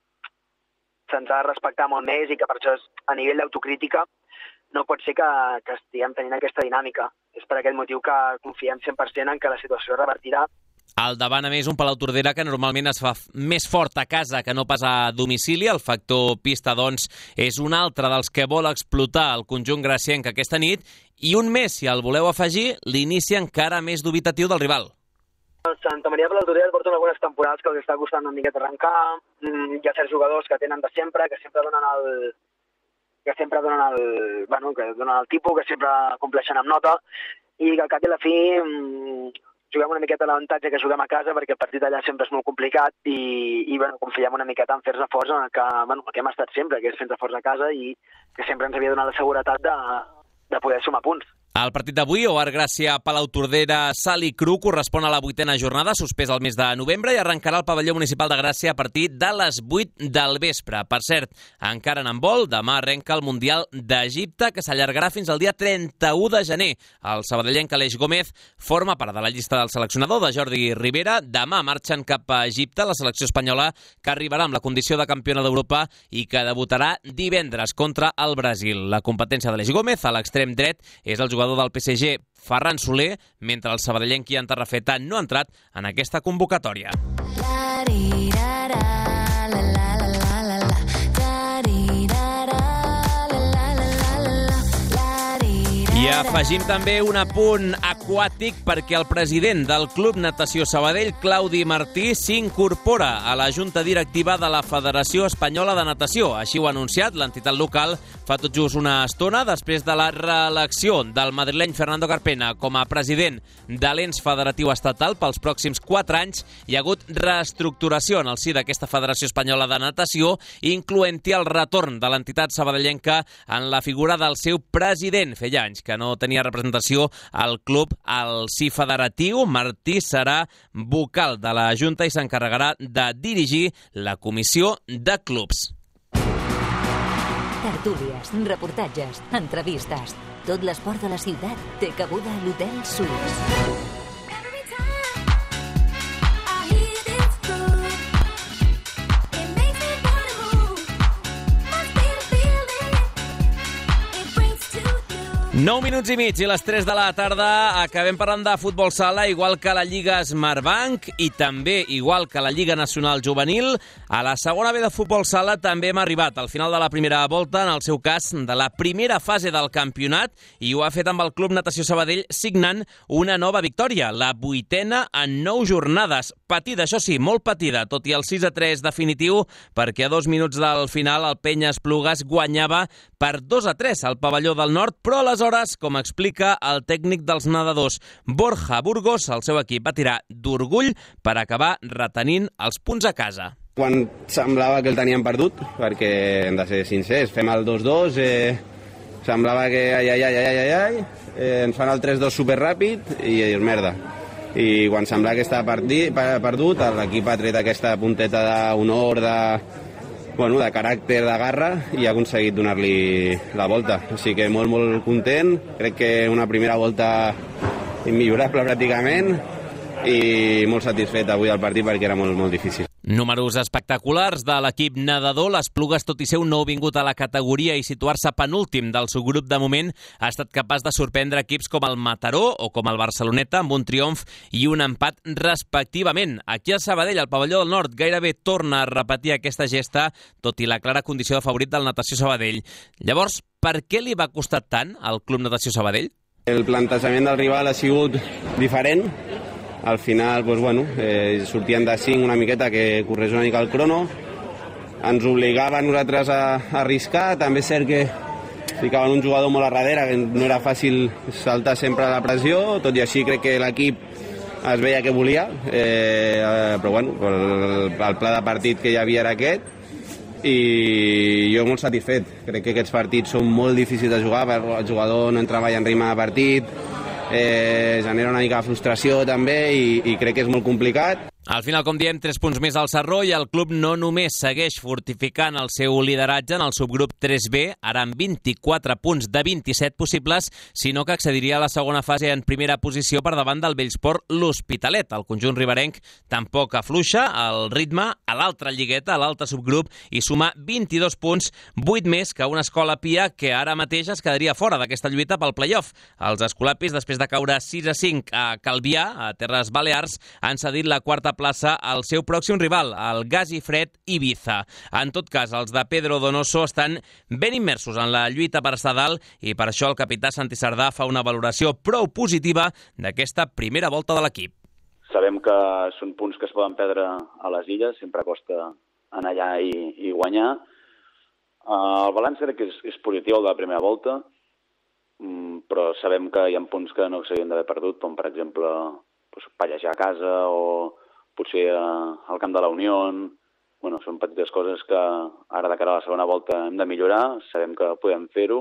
se'ns ha de respectar molt més i que per això és, a nivell d'autocrítica no pot ser que, que estiguem tenint aquesta dinàmica. És per aquest motiu que confiem cent per cent en que la situació revertirà. Al davant, a més, un Palautordera que normalment es fa més fort a casa que no pas a domicili. El factor pista, doncs, és un altre dels que vol explotar el conjunt gracienc aquesta nit. I un més, si el voleu afegir, l'inici encara més dubitatiu del rival. Santa Maria Palautordera porten algunes temporades que els està costant una miqueta arrencar. Hi ha certs jugadors que tenen de sempre, que sempre donen el... que sempre donen el... bueno, que donen el tipus, que sempre compleixen amb nota, i que al cap i a la fi juguem una miqueta a l'avantatge que juguem a casa perquè el partit allà sempre és molt complicat i, i bueno, confiem una miqueta en fer-ne forts en el que, bueno, el que hem estat sempre, que és fer-ne forts a casa i que sempre ens havia donat la seguretat de, de poder sumar punts. El partit d'avui, O A R Gràcia Palautordera Sal i Cru, correspon a la vuitena jornada, suspès al mes de novembre, i arrencarà el pavelló municipal de Gràcia a partir de les vuit del vespre. Per cert, encara en handbol, demà arrenca el Mundial d'Egipte, que s'allargarà fins al dia trenta-u de gener. El sabadellenc Aleix Gómez forma part de la llista del seleccionador de Jordi Rivera. Demà marxen cap a Egipte la selecció espanyola, que arribarà amb la condició de campiona d'Europa i que debutarà divendres contra el Brasil. La competència d'Aleix Gómez, a l'extrem dret, és el jugador del P S G, Ferran Soler, mentre el sabadellenc Ian Tarrafeta no ha entrat en aquesta convocatòria. I I afegim també un apunt aquàtic perquè el president del Club Natació Sabadell, Claudi Martí, s'incorpora a la junta directiva de la Federació Espanyola de Natació. Així ho ha anunciat l'entitat local fa tot just una estona, després de la reelecció del madrileny Fernando Carpena com a president de l'ens federatiu estatal pels pròxims quatre anys. Hi ha hagut reestructuració en el si d'aquesta Federació Espanyola de Natació, incloent-hi el retorn de l'entitat sabadellenca en la figura del seu president. Feia anys que no tenia representació al club al si federatiu. Martí serà vocal de la Junta i s'encarregarà de dirigir la comissió de clubs. Tertúlies, reportatges, entrevistes. Tot l'esport de la ciutat té cabuda a l'Hotel Suís. nou minuts i mig i les tres de la tarda acabem parlant de futbol sala, igual que la Lliga Smartbank i també, igual que la Lliga Nacional Juvenil, a la segona B de futbol sala també hem arribat al final de la primera volta, en el seu cas de la primera fase del campionat, i ho ha fet amb el Club Natació Sabadell signant una nova victòria, la vuitena en nou jornades. Patida, això sí, molt patida, tot i el sis a tres definitiu, perquè a dos minuts del final el Penya Esplugues guanyava per dos a tres al pavelló del Nord, però aleshores, com explica el tècnic dels nedadors Borja Burgos, el seu equip va tirar d'orgull per acabar retenint els punts a casa. Quan semblava que el teníem perdut, perquè hem de ser sincers, fem el dos dos, eh, semblava que ai, ai, ai, ai, ai, ai, eh, ens fan el tres dos superràpid i dius, merda. I quan semblava que estava perdit, perdut, l'equip ha tret aquesta punteta d'honor, de, bueno, de caràcter, de garra, i ha aconseguit donar-li la volta. Així que molt, molt content. Crec que una primera volta immillorable pràcticament i molt satisfet avui del partit perquè era molt, molt difícil. Números espectaculars de l'equip nedador. L'Esplugues, tot i ser un nou vingut a la categoria i situar-se penúltim del subgrup de moment, ha estat capaç de sorprendre equips com el Mataró o com el Barceloneta amb un triomf i un empat respectivament. Aquí a Sabadell, al pavelló del Nord, gairebé torna a repetir aquesta gesta, tot i la clara condició de favorit del Natació Sabadell. Llavors, per què li va costar tant al Club Natació Sabadell? El plantejament del rival ha sigut diferent. Al final, doncs, bueno, eh, sortien de cinc una miqueta que corrés una mica el crono. Ens obligava a nosaltres a, a arriscar. També és cert que ficaven un jugador molt a darrere, que no era fàcil saltar sempre a la pressió. Tot i així crec que l'equip es veia que volia. Eh, però bueno, el, el pla de partit que hi havia era aquest. I jo molt satisfet. Crec que aquests partits són molt difícils de jugar, el jugador no treballa en ritme de partit, eh, genera una mica de frustració també i, i crec que és molt complicat. Al final, com diem, tres punts més al Sarró i el club no només segueix fortificant el seu lideratge en el subgrup tres B, ara amb vint-i-quatre punts de vint-i-set possibles, sinó que accediria a la segona fase en primera posició per davant del Bellsport l'Hospitalet. El conjunt riberenc tampoc afluixa el ritme a l'altra lligueta, a l'altre subgrup, i suma vint-i-dos punts, vuit més que una Escola Pia que ara mateix es quedaria fora d'aquesta lluita pel play-off. Els escolapis, després de caure sis a cinc a Calvià, a Terres Balears, han cedit la quarta plaça al seu pròxim rival, el Gasi Fred Ibiza. En tot cas, els de Pedro Donoso estan ben immersos en la lluita per estar dalt i per això el capità Santi Sardà fa una valoració prou positiva d'aquesta primera volta de l'equip. Sabem que són punts que es poden perdre a les illes, sempre costa anar allà i, i guanyar. Uh, el balanç crec que és, és positiu el de la primera volta, um, però sabem que hi ha punts que no s'haurien d'haver perdut, com per exemple pues, pallejar a casa o potser al camp de la Unió. Bueno, són petites coses que ara de cara a la segona volta hem de millorar, sabem que podem fer-ho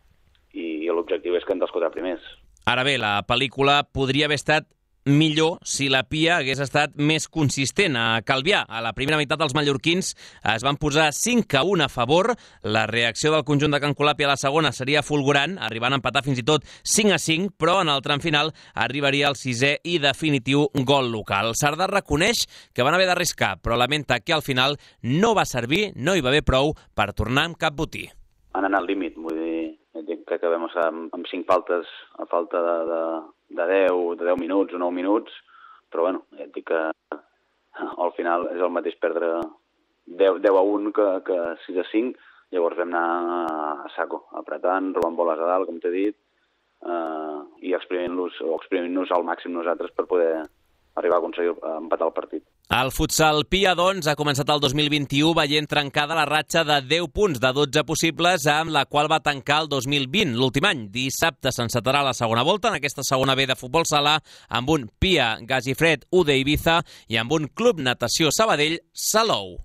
i l'objectiu és que entre els quatre primers. Ara bé, la pel·lícula podria haver estat millor si la Pia hagués estat més consistent a Calvià. A la primera meitat els mallorquins es van posar cinc a un a favor. La reacció del conjunt de Can Colàpia a la segona seria fulgurant, arribant a empatar fins i tot cinc a cinc, però en el tram final arribaria el sisè i definitiu gol local. Sardà reconeix que van haver d'arriscar, però lamenta que al final no va servir, no hi va haver prou per tornar amb cap botí. Han anat al límit, vull dir, crec que vam estar amb cinc faltes a falta de, de, de deu, de deu minuts o nou minuts, però bueno, ja et dic que al final és el mateix perdre deu a un que, que sis a cinc, llavors vam anar a saco, apretant, robant boles a dalt, com t'he dit, eh, i exprimint-los o exprimint-nos al màxim nosaltres per poder arribar a aconseguir empatar el partit. El futsal Pia, doncs, ha començat el dos mil vint-i-u veient trencada la ratxa de deu punts de dotze possibles amb la qual va tancar el dos mil vint, l'últim any. Dissabte s'encetarà la segona volta en aquesta segona B de futbol sala amb un Pia Gazifred U de Ibiza i amb un Club Natació Sabadell Salou.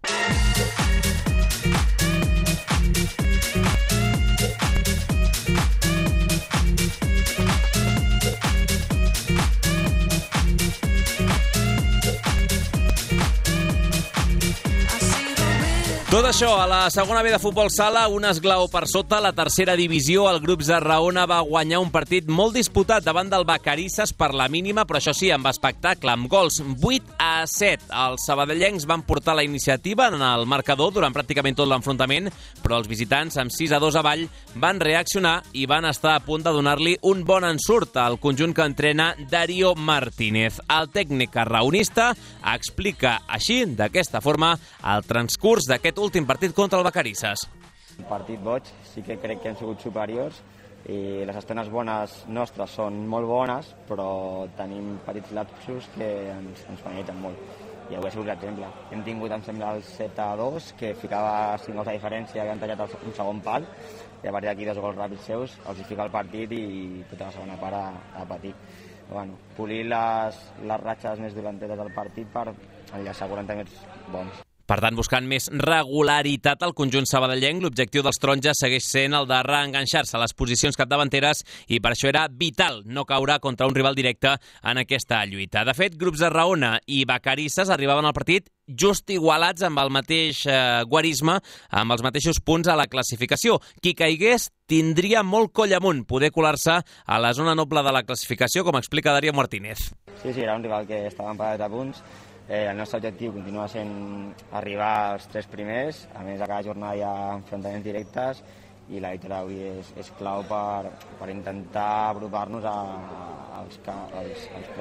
Tot això, a la segona B de futbol sala, un esglaó per sota, la tercera divisió, el grup Zarraona va guanyar un partit molt disputat davant del Vacarisses per la mínima, però això sí, amb espectacle, amb gols vuit a set. Els sabadellencs van portar la iniciativa en el marcador durant pràcticament tot l'enfrontament, però els visitants, amb sis a dos avall, van reaccionar i van estar a punt de donar-li un bon ensurt al conjunt que entrena Darío Martínez. El tècnic arraonista explica així, d'aquesta forma, el transcurs d'aquest últim partit contra el Vacarisses. Un partit boig, sí que crec que hem sigut superiors i les estones bones nostres són molt bones, però tenim petits lapsus que ens, ens penalitzen molt. I avui ha sigut l'exemple. Hem tingut, em sembla, el set a dos, que ficava cinc gols de diferència, que han tallat un segon pal, i a partir d'aquí dos gols ràpids seus, els hi fica el partit i tota la segona part a, a patir. Bueno, polir les, les ratxes més dolenteres del partit per enllaçar quaranta minuts bons. Per tant, buscant més regularitat al conjunt sabadellenc, l'objectiu dels taronges segueix sent el de reenganxar-se a les posicions capdavanteres i per això era vital no caure contra un rival directe en aquesta lluita. De fet, grups de Zarraona i Vacarisses arribaven al partit just igualats amb el mateix eh, guarisme, amb els mateixos punts a la classificació. Qui caigués tindria molt coll amunt poder colar-se a la zona noble de la classificació, com explica Darío Martínez. Sí, sí, era un rival que estava empatat a punts. Eh, el nostre objectiu continua sent arribar als tres primers. A més, a cada jornada hi ha enfrontaments directes i la victòria d'avui és, és clau per, per intentar apropar-nos a, als, als, als,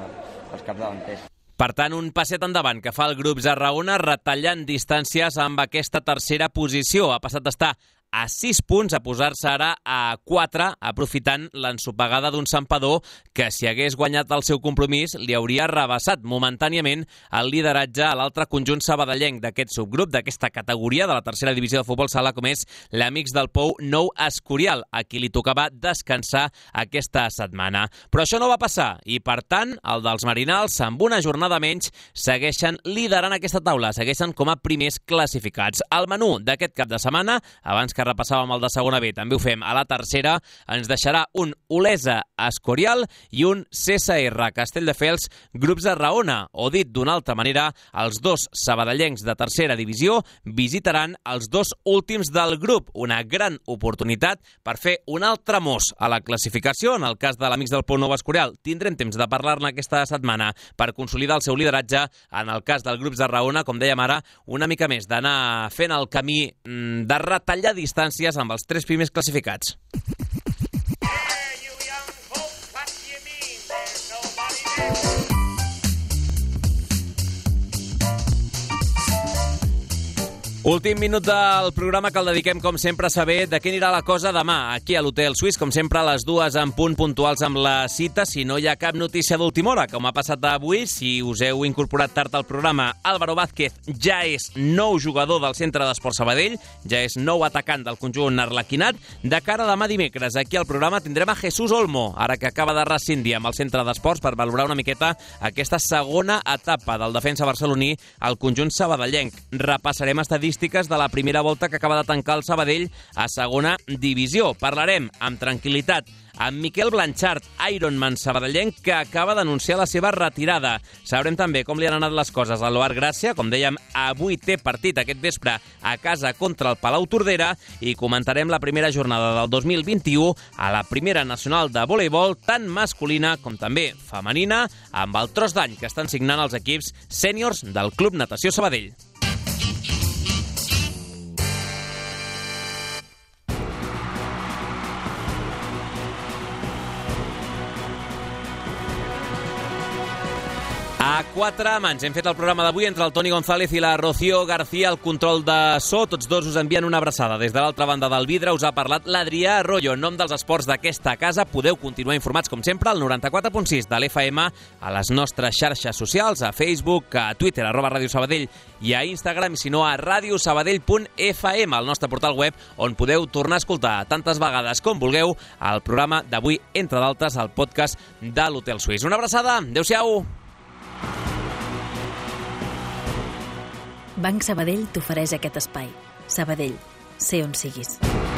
als capdavanters. Per tant, un passet endavant que fa el grup Zarraona retallant distàncies amb aquesta tercera posició. Ha passat d'estar a sis punts a posar-se ara a quatre, aprofitant l'ensopegada d'un Santpedor que, si hagués guanyat el seu compromís, li hauria rebassat momentàniament el lideratge a l'altre conjunt sabadellenc d'aquest subgrup, d'aquesta categoria de la tercera divisió de futbol sala, com és l'Amics del Pou Nou Escorial, a qui li tocava descansar aquesta setmana. Però això no va passar i, per tant, el dels Marinals, amb una jornada menys, segueixen liderant aquesta taula, segueixen com a primers classificats. El menú d'aquest cap de setmana, abans que repassàvem el de segona B, també ho fem a la tercera, ens deixarà un Olesa Escorial i un C S R Castelldefels grups de Zarraona, o dit d'una altra manera, els dos sabadellencs de tercera divisió visitaran els dos últims del grup, una gran oportunitat per fer un altre mos a la classificació. En el cas de l'Amics del Pou Nou Escorial, tindrem temps de parlar-ne aquesta setmana per consolidar el seu lideratge. En el cas del grup de Zarraona, com dèiem ara, una mica més d'anar fent el camí de retallar distàncies amb els tres primers classificats. Últim minut del programa que el dediquem, com sempre, a saber de què anirà la cosa demà. Aquí a l'Hotel Suís, com sempre, a les dues en punt puntuals amb la cita. Si no hi ha cap notícia d'última hora, com ha passat avui, si us heu incorporat tard al programa, Álvaro Vázquez ja és nou jugador del Centre d'Esports Sabadell, ja és nou atacant del conjunt arlequinat. De cara a demà dimecres, aquí al programa tindrem a Jesús Olmo, ara que acaba de rescindir amb el Centre d'Esports, per valorar una miqueta aquesta segona etapa del defensa barceloní al conjunt sabadellenc. Repassarem estadístiques de la primera volta que acaba de tancar el Sabadell a segona divisió. Parlarem amb tranquil·litat amb Miquel Blanchard, Ironman sabadellenc, que acaba d'anunciar la seva retirada. Sabrem també com li han anat les coses a l'Oar Gràcia. Com dèiem, avui té partit aquest vespre a casa contra el Palau Tordera i comentarem la primera jornada del dos mil vint-i-u a la primera nacional de voleibol, tant masculina com també femenina, amb el tros d'any que estan signant els equips sèniors del Club Natació Sabadell. A quatre mans hem fet el programa d'avui entre el Toni González i la Rocío García, el control de so. Tots dos us envien una abraçada. Des de l'altra banda del vidre us ha parlat l'Adrià Arroyo. En nom dels esports d'aquesta casa podeu continuar informats, com sempre, al noranta-quatre punt sis de l'F M, a les nostres xarxes socials, a Facebook, a Twitter, arroba Ràdio Sabadell, i a Instagram, i si no, a radiosabadell punt f m, el nostre portal web, on podeu tornar a escoltar tantes vegades com vulgueu el programa d'avui, entre d'altres, el podcast de l'Hotel Suís. Una abraçada, adeu-siau! Banc Sabadell t'ofereix aquest espai. Sabadell, sé on siguis.